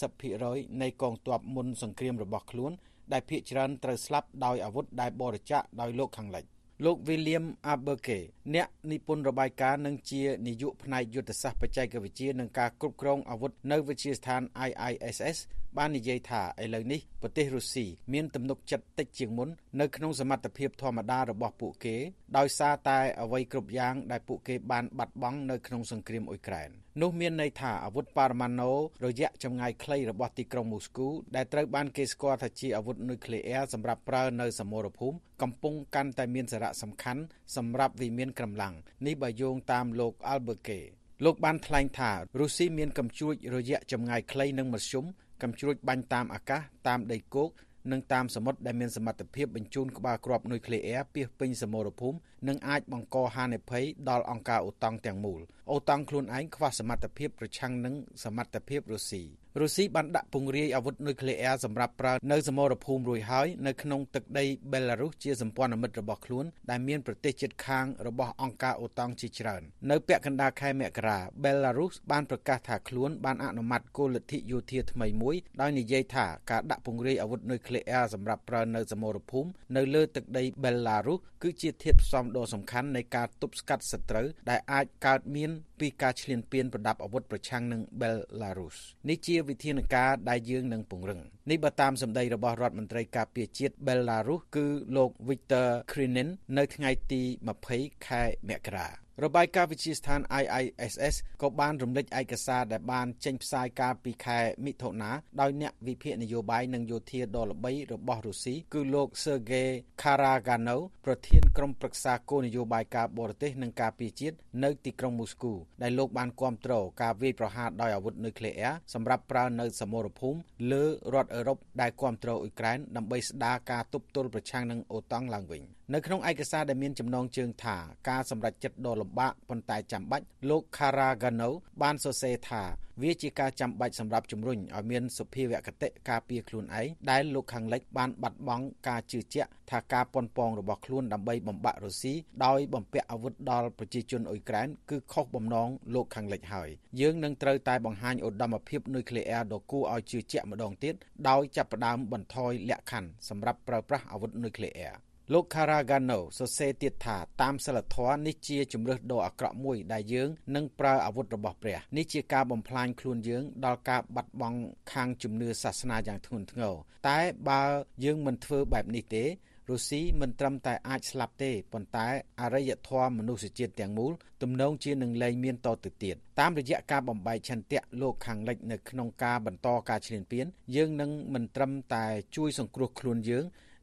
90% នៃកងទ័ពមុនសង្គ្រាមរបស់ខ្លួនដែលភាគច្រើនត្រូវស្លាប់ដោយអាវុធដែលបរិច្ចាគដោយលោកខាងលិចលោក William Alberke អ្នកនិពន្ធរបាយការណ៍និងជានាយកផ្នែកយុទ្ធសាស្ត្របច្ចេកវិទ្យានិងការគ្រប់គ្រងអាវុធនៅវិទ្យាស្ថាន IISS បាននិយាយថាឥឡូវនេះប្រទេសរុស្ស៊ីមានទំនុកចិត្តតិចជាងមុននៅក្នុងសមត្ថភាពធម្មតារបស់ពួកគេដោយសារតែអ្វីគ្រប់យ៉ាងដែលពួកគេបានបាត់បង់នៅក្នុងសង្គ្រាមអ៊ុយក្រែននោះមានន័យថាអាវុធប៉ារ៉ាម៉ាណូរយៈចម្ងាយខ្លីរបស់ទីក្រុងមូស្គូដែលត្រូវបានគេស្គាល់ថាជាអាវុធនុយក្លេអ៊ែរសម្រាប់ប្រើនៅសមរភូមិកំពុងកាន់តែមានសារៈសំខាន់សម្រាប់វិមានក្រំឡាំងនេះបើយោងតាមលោក Alberke លោកបានថ្លែងថារុស្ស៊ីមានកំជ្រួចរយៈចម្ងាយខ្លីនិងមធ្យមកំជ្រួចបាញ់តាមអាកាសតាមដីគោកនិងតាមសមុទ្រដែលមានសមត្ថភាពបញ្ជូនក្បាលគ្រាប់នុយក្លេអ៊ែរពាសពេញសមរភូមិនិងអាចបង្កហានិភ័យដល់អង្គការអូតង់ទាំងមូលអូតង់ខ្លួនឯងខ្វះសមត្ថភាពប្រឆាំងនឹងសមត្ថភាពរុស្ស៊ីបានដាក់ពង្រាយអាវុធនុយក្លេអ៊ែរសម្រាប់ប្រើនៅសមរភូមិរួចហើយនៅក្នុងទឹកដីបេឡារុសជាសម្ព័ន្ធមិត្តរបស់ខ្លួនដែលមានប្រទេសជិតខាងរបស់អង្គការអូតង់ជាច្រើននៅពាក់កណ្ដាលខែមករាបេឡារុសបានប្រកាសថាខ្លួនបានអនុម័តគោលលទ្ធិយោធាថ្មីមួយដោយនិយាយថាការដាក់ពង្រាយអាវុធនុយក្លេអ៊ែរសម្រាប់ប្រើនៅសមរភូមិនៅលើទឹកដីបេឡារុសគឺជាធាតុផ្សំដ៏សំខាន់នៃការទប់ស្កាត់សត្រូវដែលអាចកើតមានពីការឈ្លានពានប្រដាប់អាវុធប្រឆាំងនឹងបេឡារុសនេះជាវិធានការដែលយើងនឹងពង្រឹងនេះបើតាមសម្ដីរបស់រដ្ឋមន្ត្រីការពារជាតិបេឡារុសគឺលោក Viktor Krinin នៅថ្ងៃទី20ខែមករារបាយការណ៍វិទ្យាស្ថាន IISS ក៏បានរំលេចឯកសារដែលបានចេញផ្សាយកាលពីខែមិថុនាដោយអ្នកវិភាគនយោបាយនិងយោធាដ៏ល្បីរបស់រុស្ស៊ីគឺលោក Sergei Karaganov ប្រធានក្រុមប្រឹក្សាគោលនយោបាយការបរទេសនិងការពារជាតិនៅទីក្រុងមូស្គូដែលលោកបានគាំទ្រការវាយប្រហារដោយអាវុធនុយក្លេអ៊ែរសម្រាប់ប្រើនៅសមរភូមិលើរដ្ឋអឺរ៉ុបដែលគាំទ្រអ៊ុយក្រែនដើម្បីស្ដារការទប់ទល់ប្រឆាំងនឹងអូតង់ឡើងវិញនៅក្នុងឯកសារដែលមានចំណងជើងថាការសម្រេចចិត្តដ៏លំបាកប៉ុន្តែចាំបាច់លោក Karaganov បានសរសេរថាវាជាការចាំបាច់សម្រាប់ជំរុញឲ្យមានសុភាវគតិការពារខ្លួនឯងដែលលោកខាងលិចបានបាត់បង់ការជឿជាក់ថាការប៉ុនប៉ងរបស់ខ្លួនដើម្បីបំបាក់រុស្ស៊ីដោយបំពាក់អាវុធដល់ប្រជាជនអ៊ុយក្រែនគឺខុសបំណងលោកខាងលិចហើយយើងនឹងត្រូវតែបង្ហាញឧត្តមភាពនុយក្លេអ៊ែរដ៏គួរឲ្យជឿជាក់ម្ដងទៀតដោយចាប់ផ្ដើមបន្ថយលក្ខខណ្ឌសម្រាប់ប្រើប្រាស់អាវុធនុយក្លេអ៊ែរលោក Karaganov សរសេរទៀតថាតាមសិលធម៌នេះជាជំរើសដ៏អាក្រក់មួយដែលយើងនឹងប្រើអាវុធរបស់ព្រះនេះជាការបំផ្លាញខ្លួនយើងដល់ការបាត់បង់ខាងជំនឿសាសនាយ៉ាងធ្ងន់ធ្ងរតែបើយើងមិនធ្វើបែបនេះទេរុស្ស៊ីមិនត្រឹមតែអាចស្លាប់ទេប៉ុន្តែអរិយធម៌មនុស្សជាតិទាំងមូលទំនងជានឹងលែងមានតទៅទៀតតាមរយៈការបំបែកឆន្ទៈលោកខាងលិចនៅក្នុងការបន្តការឈ្លានពានយើងនឹងមិនត្រឹមតែជួយសង្គ្រោះខ្លួនយើង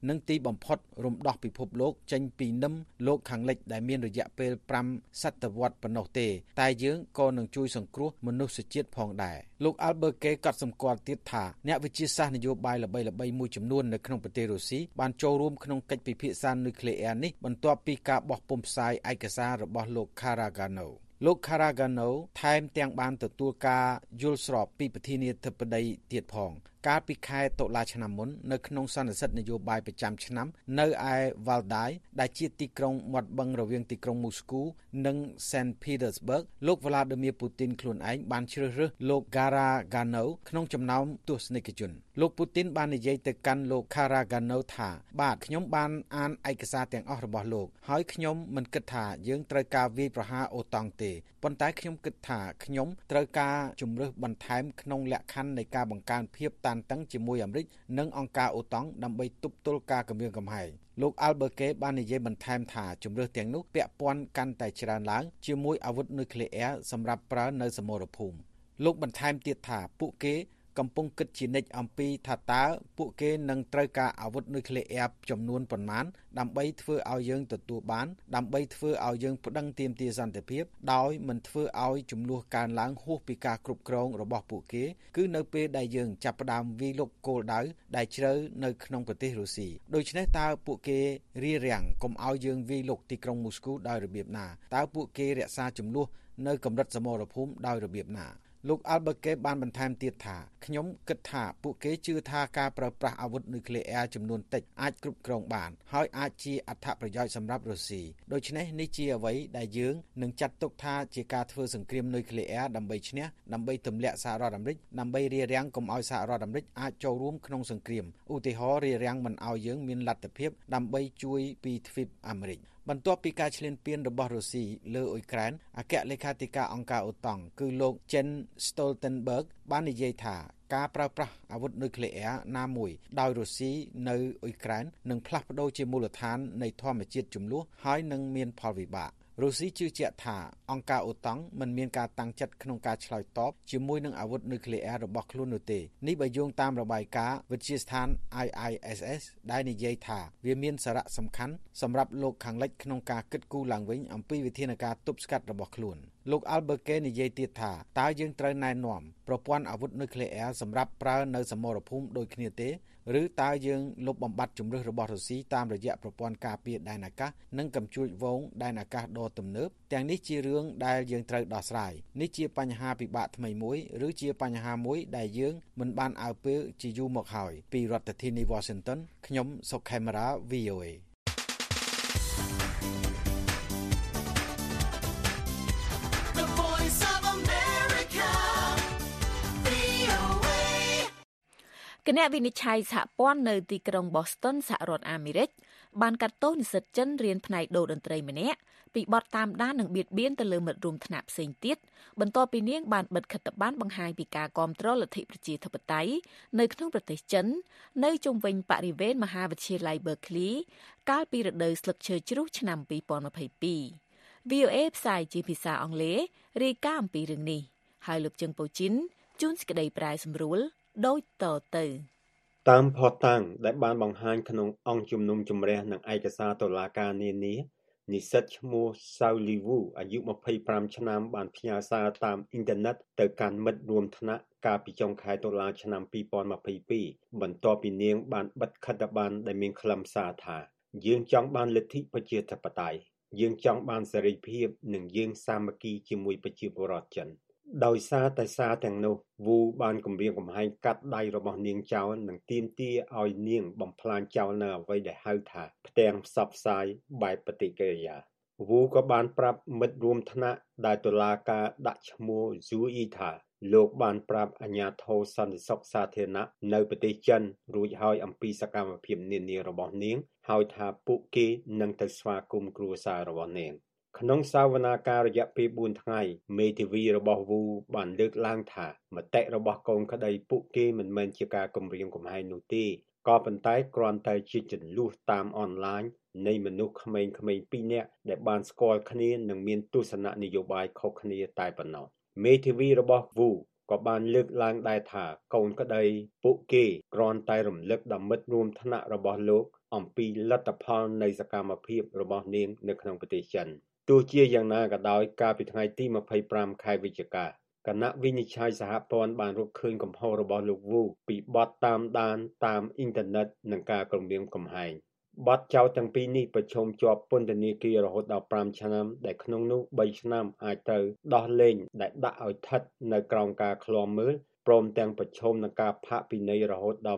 និងទីបំផុតរំដោះពិភពលោកចេញពីនឹមលោកខាងលិចដែលមានរយៈពេល5សតវត្សប៉ុណ្ណោះទេតែយើងក៏នឹងជួយសង្គ្រោះមនុស្សជាតិផងដែរលោក Alberke ក៏សម្គាល់ទៀតថាអ្នកវិទ្យាសាស្ត្រនយោបាយល្បីៗមួយចំនួននៅក្នុងប្រទេសរុស្ស៊ីបានចូលរួមក្នុងកិច្ចពិភាក្សានុយក្លេអ៊ែរនេះបន្ទាប់ពីការបោះពុម្ពផ្សាយឯកសាររបស់លោក Karagano លោក Karagano ថែមទាំងបានទទួលការយល់ស្របពីប្រធានាធិបតីទៀតផងកាលពីខែតុលាឆ្នាំមុននៅក្នុងសន្និសីទនយោបាយប្រចាំឆ្នាំនៅឯ Valdai ដែលជាទីក្រុងមាត់បឹងរវាងទីក្រុង Moscow និង Saint Petersburg លោក Vladimir Putin ខ្លួនឯងបានជ្រើសរើសលោក Karagano ក្នុងចំណោមទស្សនិកជនលោក Putin បាននិយាយទៅកាន់លោក Karagano ថាបាទខ្ញុំបានអានឯកសារទាំងអស់របស់លោកហើយខ្ញុំមិនគិតថាយើងត្រូវការវាយប្រហារអូតង់ទេប៉ុន្តែខ្ញុំគិតថាខ្ញុំត្រូវការជំរើសបន្ថែមក្នុងលក្ខខណ្ឌនៃការបង្កើនភាពតានតឹងជាមួយអាមេរិកនិងអង្គការអូតង់ដើម្បីទប់ទល់ការគំរាមកំហែងលោក Alberke បាននិយាយបន្ថែមថាជំរើសទាំងនោះពាក់ព័ន្ធកាន់តែច្រើនឡើងជាមួយអាវុធនុយក្លេអ៊ែរសម្រាប់ប្រើនៅសមរភូមិលោកបន្ថែមទៀតថាពួកគេកំពុងគិតជានិច្ចអំពីថាតើពួកគេនឹងត្រូវការអាវុធនុយក្លេអ៊ែរចំនួនប៉ុន្មានដើម្បីធ្វើឲ្យយើងទទួលបានដើម្បីធ្វើឲ្យយើងប្តឹងទាមទារសន្តិភាពដោយមិនធ្វើឲ្យចំនួនកើនឡើងហួសពីការគ្រប់គ្រងរបស់ពួកគេគឺនៅពេលដែលយើងចាប់ផ្ដើមវាយលុកគោលដៅដែលជ្រៅនៅក្នុងប្រទេសរុស្ស៊ីដូច្នេះតើពួកគេរារាំងកុំឲ្យយើងវាយលុកទីក្រុងមូស្គូដោយរបៀបណាតើពួកគេរក្សាចំនួននៅកម្រិតសមរភូមិដោយរបៀបណាលោក Alberke បានបន្ថែមទៀតថាខ្ញុំគិតថាពួកគេជឿថាការប្រើប្រាស់អាវុធនុយក្លេអ៊ែរចំនួនតិចអាចគ្រប់គ្រងបានហើយអាចជាអត្ថប្រយោជន៍សម្រាប់រុស្ស៊ីដូច្នេះនេះជាអ្វីដែលយើងនឹងចាត់ទុកថាជាការធ្វើសង្គ្រាមនុយក្លេអ៊ែរដើម្បីឈ្នះដើម្បីទម្លាក់សហរដ្ឋអាមេរិកដើម្បីរារាំងកុំឲ្យសហរដ្ឋអាមេរិកអាចចូលរួមក្នុងសង្គ្រាមឧទាហរណ៍រារាំងមិនឲ្យយើងមានលទ្ធភាពដើម្បីជួយពីទ្វីបអាមេរិកបន្ទាប់ពីការឈ្លានពានរបស់រុស្ស៊ីលើអ៊ុយក្រែនអគ្គលេខាធិការអង្គការអូតង់គឺលោក Jens Stoltenberg បាននិយាយថាការប្រើប្រាស់អាវុធនុយក្លេអ៊ែរណាមួយដោយរុស្ស៊ីនៅអ៊ុយក្រែននឹងផ្លាស់ប្ដូរជាមូលដ្ឋាននៃធម្មជាតិចំនួនហើយនឹងមានផលវិបាករុស្ស៊ីជឿជាក់ថាអង្គការអូតង់មិនមានការតាំងចិត្តក្នុងការឆ្លើយតបជាមួយនឹងអាវុធនុយក្លេអ៊ែររបស់ខ្លួននោះទេនេះបើយោងតាមរបាយការណ៍វិទ្យាស្ថាន IISS ដែលនិយាយថាវាមានសារៈសំខាន់សម្រាប់លោកខាងលិចក្នុងការគិតគូរឡើងវិញអំពីវិធានការទប់ស្កាត់របស់ខ្លួនលោក Alberke និយាយទៀតថាតើយើងត្រូវណែនាំប្រព័ន្ធអាវុធនុយក្លេអ៊ែរសម្រាប់ប្រើនៅសមរភូមិដូចគ្នាទេឬតើយើងលុបបំបាត់ជំរើសរបស់រុស្ស៊ីតាមរយៈប្រព័ន្ធការពារដែនអាកាសនិងកំជួចវងដែនអាកាសដ៏ទំនើបទាំងនេះជារឿងដែលយើងត្រូវដោះស្រាយនេះជាបញ្ហាពិបាកថ្មីមួយឬជាបញ្ហាមួយដែលយើងមិនបានអើពើជាយូរមកហើយពីរដ្ឋធានី Washington ខ្ញុំសុកខេមរា VOA គណៈវិនិច្ឆ័យសហព័ន្ធនៅទីក្រុង Boston សហរដ្ឋអាមេរិកបានកាត់ទោសនិស្សិតចិនរៀនផ្នែកតន្ត្រីម្នាក់ពីបទតាមដាននិងបៀតបៀនទៅលើមិត្តរួមថ្នាក់ផ្សេងទៀតបន្ទាប់ពីនាងបានបិទខិត្តប័ណ្ណបង្ហាញពីការគាំទ្រលទ្ធិប្រជាធិបតេយ្យនៅក្នុងប្រទេសចិននៅជុំវិញបរិវេណមហាវិទ្យាល័យ Berkeley កាលពីរដូវស្លឹកឈើជ្រុះឆ្នាំ2022 VOA ផ្សាយជាភាសាអង់គ្លេសរាយការណ៍អំពីរឿងនេះហើយលោកជឹងប៉ូជីនជួនសេចក្តីប្រាយសម្រួលដូចតទៅតាមផតាំងដែលបានបង្ហាញក្នុងអង្គជំនុំជម្រះនឹងឯកសារតុលាការនានានិស្សិតឈ្មោះ Sauli Wu អាយុ25ឆ្នាំបានផ្ញើសារតាមអ៊ីនធឺណិតទៅកាន់មិត្តរួមថ្នាក់កាលពីចុងខែតុលាឆ្នាំ2022បន្ទាប់ពីនាងបានបិទខិត្តប័ណ្ណដែលមានខ្លឹមសារថាយើងចង់បានលទ្ធិប្រជាធិបតេយ្យយើងចង់បានសេរីភាពនិងយើងសាមគ្គីជាមួយប្រជាពលរដ្ឋចិនដោយសារតែសារទាំងនោះវូបានគំរាមកំហែងកាត់ដៃរបស់នាងចោលនិងទាមទារឲ្យនាងបំផ្លាញចោលនៅអ្វីដែលហៅថាផ្ទាំងផ្សព្វផ្សាយបែបបฏิកិរិយាវូក៏បានប្រាប់មិត្តរួមថ្នាក់ដែលតុលាការដាក់ឈ្មោះ Zui ថាលោកបានប្រាប់អាជ្ញាធរសន្តិសុខសាធារណៈនៅប្រទេសចិនរួចហើយអំពីសកម្មភាពនានារបស់នាងហើយថាពួកគេនឹងទៅស្វាគមន៍គ្រួសាររបស់នាងក្នុងសវនាការរយៈពេល4ថ្ងៃមេធាវីរបស់វូបានលើកឡើងថាមតិរបស់កូនក្តីពួកគេមិនមែនជាការគំរាមកំហែងនោះទេក៏ប៉ុន្តែគ្រាន់តែជាជន្លួសតាមអនឡាញនៃមនុស្សក្មេងៗ2នាក់ដែលបានស្គាល់គ្នានិងមានទស្សនៈនយោបាយខុសគ្នាតែប៉ុណ្ណោះមេធាវីរបស់វូក៏បានលើកឡើងដែរថាកូនក្តីពួកគេគ្រាន់តែរំលឹកដល់មិត្តរួមថ្នាក់របស់លោកអំពីលទ្ធផលនៃសកម្មភាពរបស់នាងនៅក្នុងប្រទេសចិនទោះជាយ៉ាងណាក៏ដោយកាលពីថ្ងៃទី25ខែវិច្ឆិកាគណៈវិនិច្ឆ័យសហព័ន្ធបានរកឃើញកំហុសរបស់លោកវូពីបទតាមដានតាមអ៊ីនធឺណិតនិងការគំរាមកំហែងបទចោទទាំងពីរនេះប្រឈមជាប់ពន្ធនាគាររហូតដល់5ឆ្នាំដែលក្នុងនោះ3ឆ្នាំអាចត្រូវដោះលែងដែលដាក់ឲ្យស្ថិតនៅក្រោមការឃ្លាំមើលព្រមទាំងប្រឈមនឹងការផាកពិន័យរហូតដល់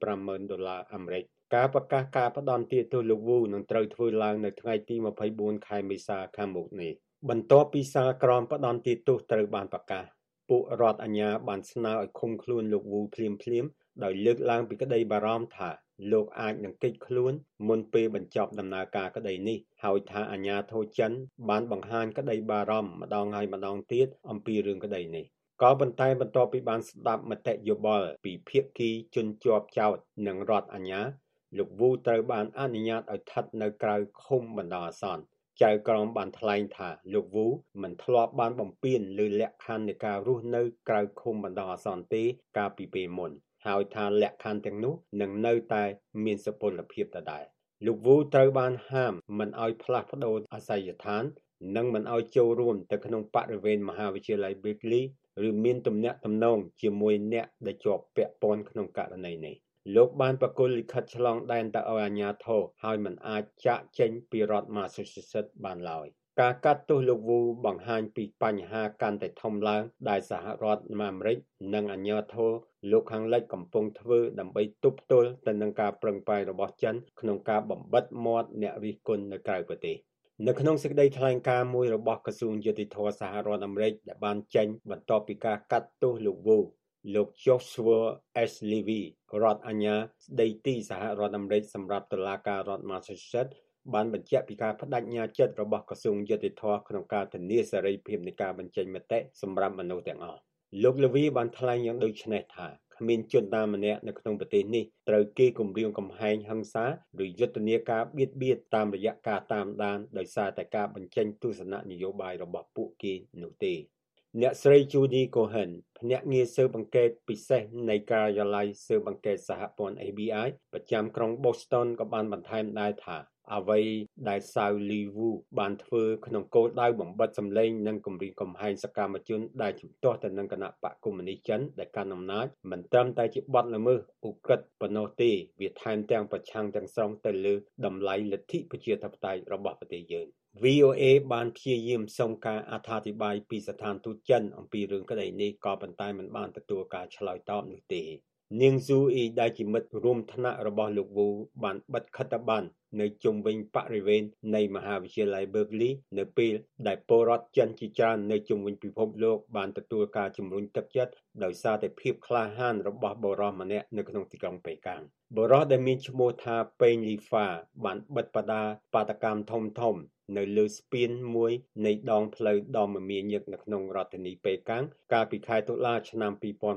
$25,000អាមេរិកការប្រកាសការផ្ដន្ទាទោសលោកវូនឹងត្រូវធ្វើឡើងនៅថ្ងៃទី24ខែមេសាខាងមុខនេះបន្ទាប់ពីសាលក្រមផ្ដន្ទាទោសត្រូវបានប្រកាសពួករដ្ឋអាជ្ញាបានស្នើឲ្យឃុំខ្លួនលោកវូភ្លាមដោយលើកឡើងពីក្តីបារម្ភថាលោកអាចនឹងគេចខ្លួនមុនពេលបញ្ចប់ដំណើរការក្តីនេះហើយថាអាជ្ញាធរចិនបានបង្ហាញក្តីបារម្ភម្ដងហើយម្ដងទៀតអំពីរឿងក្តីនេះក៏ប៉ុន្តែបន្ទាប់ពីបានស្ដាប់មតិយោបល់ពីភាគីជនជាប់ចោទនិងរដ្ឋអាជ្ញាលោកវូត្រូវបានអនុញ្ញាតឲ្យស្ថិតនៅក្រៅឃុំបណ្ដោះអាសន្នចៅក្រមបានថ្លែងថាលោកវូមិនធ្លាប់បានបំពានលើលក្ខខណ្ឌនៃការរស់នៅក្រៅឃុំបណ្ដោះអាសន្នទេកាលពីពេលមុនហើយថាលក្ខខណ្ឌទាំងនោះនឹងនៅតែមានសុពលភាពដដែលលោកវូត្រូវបានហាមមិនឲ្យផ្លាស់ប្ដូរអាសយដ្ឋាននិងមិនឲ្យចូលរួមទៅក្នុងបរិវេណមហាវិទ្យាល័យ Berkeley ឬមានទំនាក់ទំនងជាមួយអ្នកដែលជាប់ពាក់ព័ន្ធក្នុងករណីនេះលោកបានប្រគល់លិខិតឆ្លងដែនទៅឲ្យអាជ្ញាធរហើយមិនអាចចាកចេញពីរដ្ឋ Massachusetts បានឡើយការកាត់ទោសលោកវូបង្ហាញពីបញ្ហាកាន់តែធំឡើងដែលសហរដ្ឋអាមេរិកនិងអាជ្ញាធរលោកខាងលិចកំពុងធ្វើដើម្បីទប់ទល់ទៅនឹងការប្រឹងប្រែងរបស់ចិនក្នុងការបំបិទមាត់អ្នករិះគន់នៅក្រៅប្រទេសនៅក្នុងសេចក្តីថ្លែងការណ៍មួយរបស់ក្រសួងយុតិធម៌សហរដ្ឋអាមេរិកដែលបានចេញបន្ទាប់ពីការកាត់ទោសលោកវូលោក Joshua S. Levy រដ្ឋអាជ្ញាស្ដីទីសហរដ្ឋអាមេរិកសម្រាប់តុលាការរដ្ឋ Massachusetts បានបញ្ជាក់ពីការបដិញ្ញាចិត្តរបស់ក្រសួងយុតិធម៌ក្នុងការធានាសេរីភាពនៃការបញ្ចេញមតិសម្រាប់មនុស្សទាំងអស់លោក Levy បានថ្លែងយ៉ាងដូចនេះថាគ្មានជនណាម្នាក់នៅក្នុងប្រទេសនេះត្រូវគេគំរាមកំហែងហិង្សាឬយុទ្ធនាការបៀតបៀនតាមរយៈការតាមដានដោយសារតែការបញ្ចេញទស្សនៈនយោបាយរបស់ពួកគេនោះទេអ្នកស្រី Judy Cohen ភ្នាក់ងារស៊ើបអង្កេតពិសេសនៃការិយាល័យស៊ើបអង្កេតសហព័ន្ធ FBI ប្រចាំក្រុង Boston ក៏បានបន្ថែមដែរថាអ្វីដែលសាវលីវូបានធ្វើក្នុងគោលដៅបំបិទសម្លេងនិងគំរាមកំហែងសកម្មជនដែលជំទាស់ទៅនឹងគណៈបកកុម្មុយនីសចិនដែលកាន់អំណាចមិនត្រឹមតែជាបទល្មើសឧក្រិដ្ឋប៉ុណ្ណោះទេវាថែមទាំងប្រឆាំងទាំងស្រុងទៅលើតម្លៃលទ្ធិប្រជាធិបតេយ្យរបស់ប្រទេសយើង VOA បានព្យាយាមសុំការអត្ថាធិប្បាយពីស្ថានទូតចិនអំពីរឿងក្តីនេះក៏ប៉ុន្តែមិនបានទទួលការឆ្លើយតបនោះទេនាងស៊ូអ៊ីដែលជាមិត្តរួមថ្នាក់របស់លោកវូបានបិទខិត្តប័ណ្ណនៅជុំវិញបរិវេណនៃមហាវិទ្យាល័យ Berkeley នៅពេលដែលពលរដ្ឋចិនជាច្រើននៅជុំវិញពិភពលោកបានទទួលការជំរុញទឹកចិត្តដោយសារតែភាពក្លាហានរបស់បុរសម្នាក់នៅក្នុងទីក្រុងប៉េកាំងបុរសដែលមានឈ្មោះថាប៉េងលីហ្វាបានបិទបដាបាតកម្មធំនៅលើស្ពានមួយនៃដងផ្លូវដ៏មមាញឹកនៅក្នុងរដ្ឋធានីប៉េកាំងកាលពីខែតុលាឆ្នាំ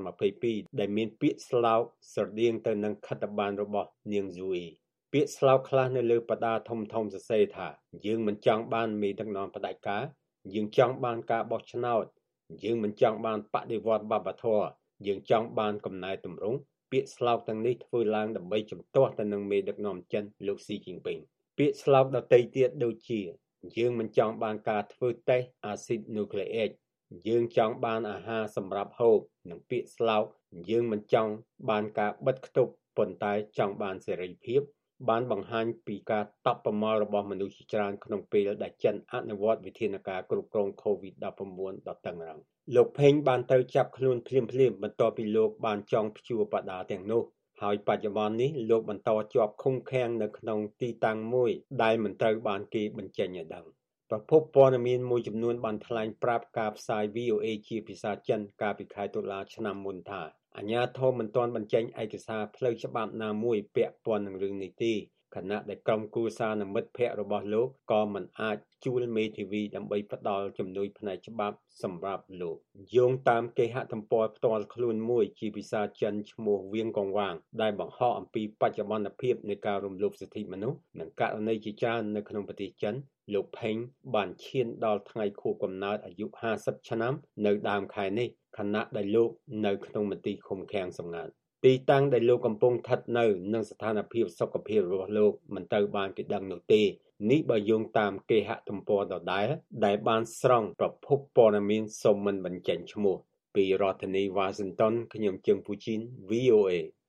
2022ដែលមានពាក្យស្លោកស្រដៀងទៅនឹងខិត្តប័ណ្ណរបស់នាងស៊ូអ៊ីពាក្យស្លោកខ្លះនៅលើបដាធំសរសេរថាយើងមិនចង់បានមេដឹកនាំផ្ដាច់ការយើងចង់បានការបោះឆ្នោតយើងមិនចង់បានបដិវត្តន៍វប្បធម៌យើងចង់បានកំណែទម្រង់ពាក្យស្លោកទាំងនេះធ្វើឡើងដើម្បីជំទាស់ទៅនឹងមេដឹកនាំចិនលោកស៊ីជីនពីងពាក្យស្លោកដទៃទៀតដូចជាយើងមិនចង់បានការធ្វើតេស្តអាស៊ីតនូក្លេអ៊ិកយើងចង់បានអាហារសម្រាប់ហូបនិងពាក្យស្លោកយើងមិនចង់បានការបិទគប់ប៉ុន្តែចង់បានសេរីភាពបានបង្ហាញពីការតប់ប្រមល់របស់មនុស្សជាច្រើនក្នុងពេលដែលចិនអនុវត្តវិធានការគ្រប់គ្រង COVID-19 ដ៏តឹងរ៉ឹងលោកផេងបានទៅចាប់ខ្លួនភ្លាមបន្ទាប់ពីលោកបានចងព្យួរបដាទាំងនោះហើយបច្ចុប្បន្ននេះលោកបន្តជាប់ឃុំឃាំងនៅក្នុងទីតាំងមួយដែលមិនត្រូវបានគេបញ្ចេញឲ្យដឹងប្រភពព័ត៌មានមួយចំនួនបានថ្លែងប្រាប់ការផ្សាយ VOA ជាភាសាចិនកាលពីខែតុលាឆ្នាំមុនថាអាជ្ញាធរមិនទាន់បញ្ចេញឯកសារផ្លូវច្បាប់ណាមួយពាក់ព័ន្ធនឹងរឿងនេះទេខណៈដែលក្រុមគ្រួសារនិងមិត្តភ័ក្តិរបស់លោកក៏មិនអាចជួលមេធាវីដើម្បីផ្ដល់ជំនួយផ្នែកច្បាប់សម្រាប់លោកយោងតាមគេហទំព័រផ្ទាល់ខ្លួនមួយជាភាសាចិនឈ្មោះវៀងកងវាងដែលបង្ហោះអំពីបច្ចុប្បន្នភាពនៃការរំលោភសិទ្ធិមនុស្សនិងករណីជាច្រើននៅក្នុងប្រទេសចិនលោកផេងបានឈានដល់ថ្ងៃខួបកំណើតអាយុ50ឆ្នាំនៅដើមខែនេះខណៈដែលលោកនៅក្នុងមន្ទីរឃុំឃាំងសម្ងាត់ទីតាំងដែលលោកកំពុងស្ថិតនៅនិងស្ថានភាពសុខភាពរបស់លោកមិនទៅបានគេដឹងនោះទេនេះបើយោងតាមគេហទំព័រដដែលដែលបានស្រង់ប្រភពព័ត៌មានសូមមិនបញ្ចេញឈ្មោះពីរដ្ឋធានី Washington ខ្ញុំជើងពូជីន VOA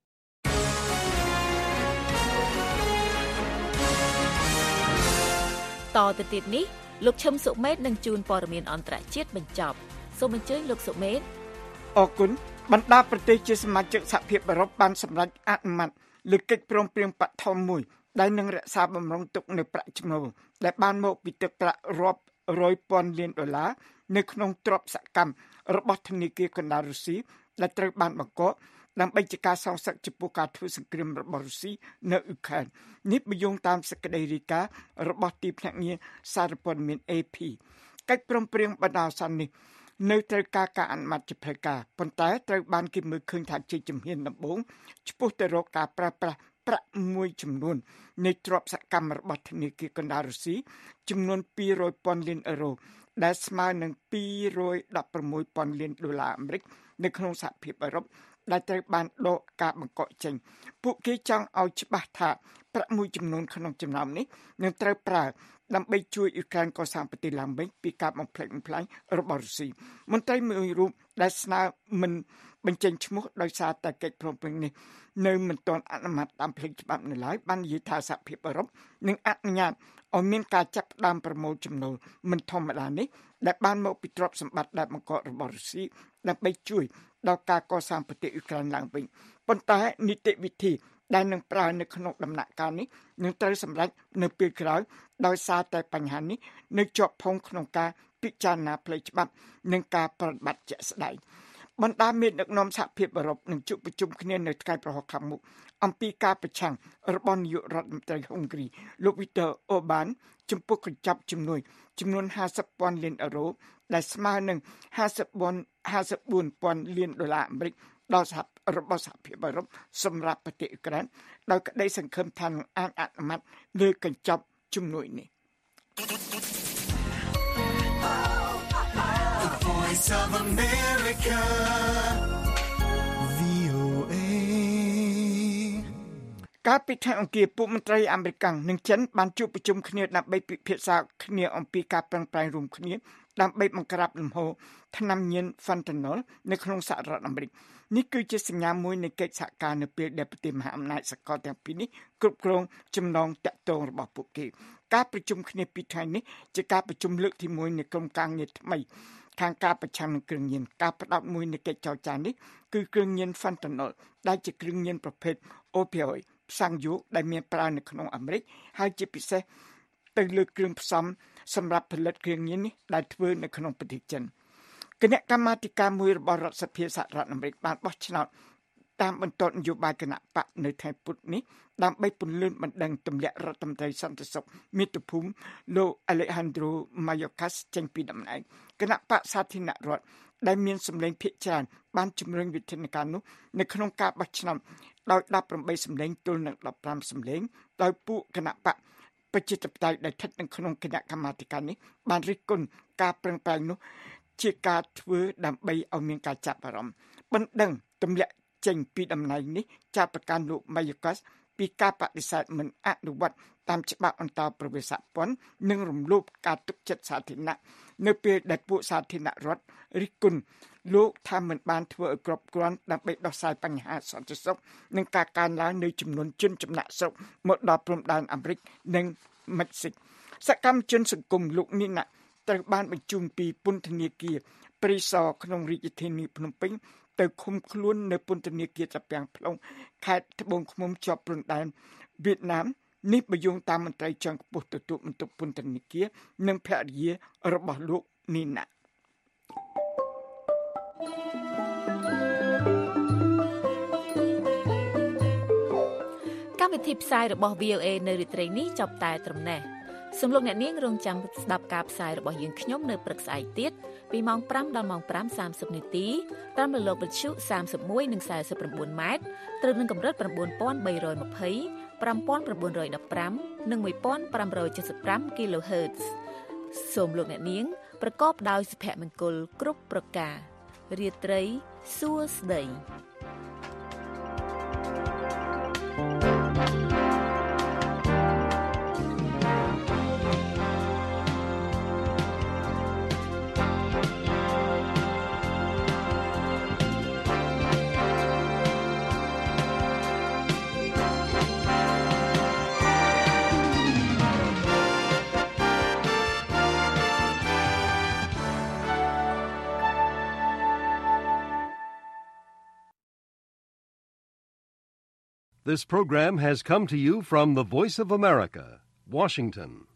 តទៅទៀតនេះលោកឈឹមសុមេតនឹងជួនព័ត៌មានអន្តរជាតិបញ្ចប់សូមអញ្ជើញលោកសុមេតអរគុណបណ្ដាប្រទេសជាសមាជិកសហភាពអឺរ៉ុបបានសម្រេចអនុម័តលើកិច្ចព្រមព្រៀងបឋមមួយដែលនឹងរក្សាបម្រុងទុកនៅប្រាក់ចំណូលដែលបានមកពីទឹកប្រាក់រាប់រយពាន់លានដុល្លារនៅក្នុងទ្រព្យសកម្មរបស់ធនាគារកណ្ដាលរុស្ស៊ីដែលត្រូវបានបង្កកដើម្បីជាការសងសឹកចំពោះការធ្វើសង្គ្រាមរបស់រុស្ស៊ីនៅអ៊ុក្រែននេះបញ្យងតាមសេចក្តីរាយការណ៍របស់ទីភ្នាក់ងារសារព័ត៌មាន AP កិច្ចព្រមព្រៀងបណ្ដោះអាសន្ននេះនៅត្រូវការអនុម័តជាផ្លូវការប៉ុន្តែត្រូវបានគេមើលឃើញថាជាជំហានដំបូងឆ្ពោះទៅរកការប្រើប្រាស់ប្រាក់មួយចំនួននៃទ្រព្យសកម្មរបស់ធនាគារកណ្ដាលរុស្ស៊ីចំនួន200,000 លានអឺរ៉ូដែលស្មើនឹង216,000 លានដុល្លារអាមេរិកនៅក្នុងសហភាពអឺរ៉ុបដែលត្រូវបានដកការបង្កកចេញពួកគេចង់ឲ្យច្បាស់ថាប្រាក់មួយចំនួនក្នុងចំណោមនេះនឹងត្រូវប្រើដើម្បីជួយអ៊ុក្រែនកសាងប្រទេសឡើងវិញពីការបំផ្លិចបំផ្លាញរបស់រុស្ស៊ីមន្ត្រីមួយរូបដែលស្នើមិនបញ្ចេញឈ្មោះដោយសារតែកិច្ចព្រមព្រៀងនេះនៅមិនទាន់អនុម័តតាមផ្លូវច្បាប់នៅឡើយបាននិយាយថាសហភាពអឺរ៉ុបនឹងអនុញ្ញាតឲ្យមានការចាប់ផ្ដើមប្រមូលចំណូលមិនធម្មតានេះដែលបានមកពីទ្រព្យសម្បត្តិដែលបង្កករបស់រុស្ស៊ីដើម្បីជួយដល់ការកសាងប្រទេសអ៊ុក្រែនឡើងវិញប៉ុន្តែនីតិវិធីដែលនឹងប្រើនៅក្នុងដំណាក់កាលនេះនឹងត្រូវសម្រេចនៅពេលក្រោយដោយសារតែបញ្ហានេះនៅជាប់ផុងក្នុងការពិចារណាផ្លូវច្បាប់និងការប្រតិបត្តិជាក់ស្ដែងបណ្ដាមេដឹកនាំសហភាពអឺរ៉ុបនឹងជួបប្រជុំគ្នានៅថ្ងៃប្រហោះខាងមុខអំពីការប្រឆាំងរបស់នាយករដ្ឋមន្ត្រីហុងគ្រីលោក Viktor Orbán ចំពោះកញ្ចប់ជំនួយចំនួន 50,000 លានអឺរ៉ូដែលស្មើនឹង 54,000 លានដុល្លារអាមេរិកដល់របស់សហភាពអឺរ៉ុបសម្រាប់ប្រទេសអ៊ុក្រែនដោយក្តីសង្ឃឹមថានឹងអាចអនុម័តលើកញ្ចប់ជំនួយនេះ The Voice of America VOA កាលពីថ្ងៃអង្គារពួកមន្ត្រីអាមេរិកនិងចិនបានជួបប្រជុំគ្នាដើម្បីពិភាក្សាគ្នាអំពីការប្រឹងប្រែងរួមគ្នាដើម្បីបង្ក្រាបលំហូរថ្នាំញៀន Fentanyl នៅក្នុងសហរដ្ឋអាមេរិកនេះគឺជាសញ្ញាមួយនៃកិច្ចសហការនៅពេលដែលប្រទេសមហាអំណាចសកលទាំងពីរនេះគ្រប់គ្រងចំណងតាក់ទងរបស់ពួកគេការប្រជុំគ្នាពីថ្ងៃនេះជាការប្រជុំលើកទី1នៃក្រុមការងារថ្មីខាងការប្រឆាំងនឹងគ្រឿងញៀនការផ្ដោតមួយនៃកិច្ចចរចានេះគឺគ្រឿងញៀន Fentanyl ដែលជាគ្រឿងញៀនប្រភេទ opioid ផ្សាំងយោដែលមានប្រើនៅក្នុងអាមេរិកហើយជាពិសេសទៅលើគ្រឿងផ្សំសម្រាប់ផលិតគ្រឿងញៀននេះដែលធ្វើនៅក្នុងប្រទេសចិនគណៈកម្មាធិការមួយរបស់រដ្ឋសភាសហរដ្ឋអាមេរិកបានបោះឆ្នោតតាមបន្ទាត់នយោបាយគណៈបកនៅថ្ងៃពុធនេះដើម្បីពន្លឿនបណ្ដឹងទម្លាក់រដ្ឋមន្ត្រីសន្តិសុខមាតុភូមិលោក Alejandro Mayorkas ចេញពីតំណែងគណៈបកសាធារណរដ្ឋដែលមានសម្លេងភាគច្រើនបានជំរុញវិធានការនោះនៅក្នុងការបោះឆ្នោតដោយ18សម្លេងទល់នឹង15សម្លេងដោយពួកគណៈបកប្រជាធិបតេយ្យដែលស្ថិតនៅក្នុងគណៈកម្មាធិការនេះបានរិះគន់ការប្រឹងប្រែងនោះជាការធ្វើដើម្បីឲ្យមានការចាប់អារម្មណ៍បណ្ដឹងទម្លាក់ចេញពីតំណែងនេះចាត់ប្រកាន់លោក Mayorkas ពីការបដិសេធមិនអនុវត្តតាមច្បាប់អន្តរប្រវេសន៍សហព័ន្ធនិងរំលោភការទុកចិត្តសាធារណៈនៅពេលដែលពួកសាធារណរដ្ឋរិះគន់លោកថាមិនបានធ្វើឲ្យគ្រប់គ្រាន់ដើម្បីដោះស្រាយបញ្ហាសន្តិសុខនិងការកើនឡើងនៃចំនួនជនចំណាក់ស្រុកមកដល់ព្រំដែនអាមេរិកនិងមិចស៊ិកសកម្មជនសង្គមលោកនេះណាត្រូវបានបញ្ជូនពីពន្ធនាគារព្រៃសរក្នុងរាជធានីភ្នំពេញទៅឃុំខ្លួននៅពន្ធនាគារត្រពាំង plong ខេត្តត្បូងឃ្មុំជាប់ព្រំដែនវៀតណាមនេះបញ្យងតាមមន្ត្រីជាន់ខ្ពស់ទទួលបន្ទុកពន្ធនាគារនិងភរិយារបស់លោកនីណាកម្មវិធីផ្សាយរបស់ VOA នៅរាត្រីនេះចប់តែត្រឹមនេះសូមលោកអ្នកនាងរងចាំស្ដាប់ការផ្សាយរបស់យើងខ្ញុំនៅព្រឹកស្អែកទៀតពីម៉ោង5ដល់ម៉ោង 5:30 នាទីតាមរលកវិទ្យុ31និង49ម៉ែត្រត្រូវនឹងកម្រិត 9320 5915 និង 1575 kHz សូមលោកអ្នកនាងប្រកបដោយសុភមង្គលគ្រប់ប្រការរាត្រីសួស្តី This program has come to you from the Voice of America, Washington.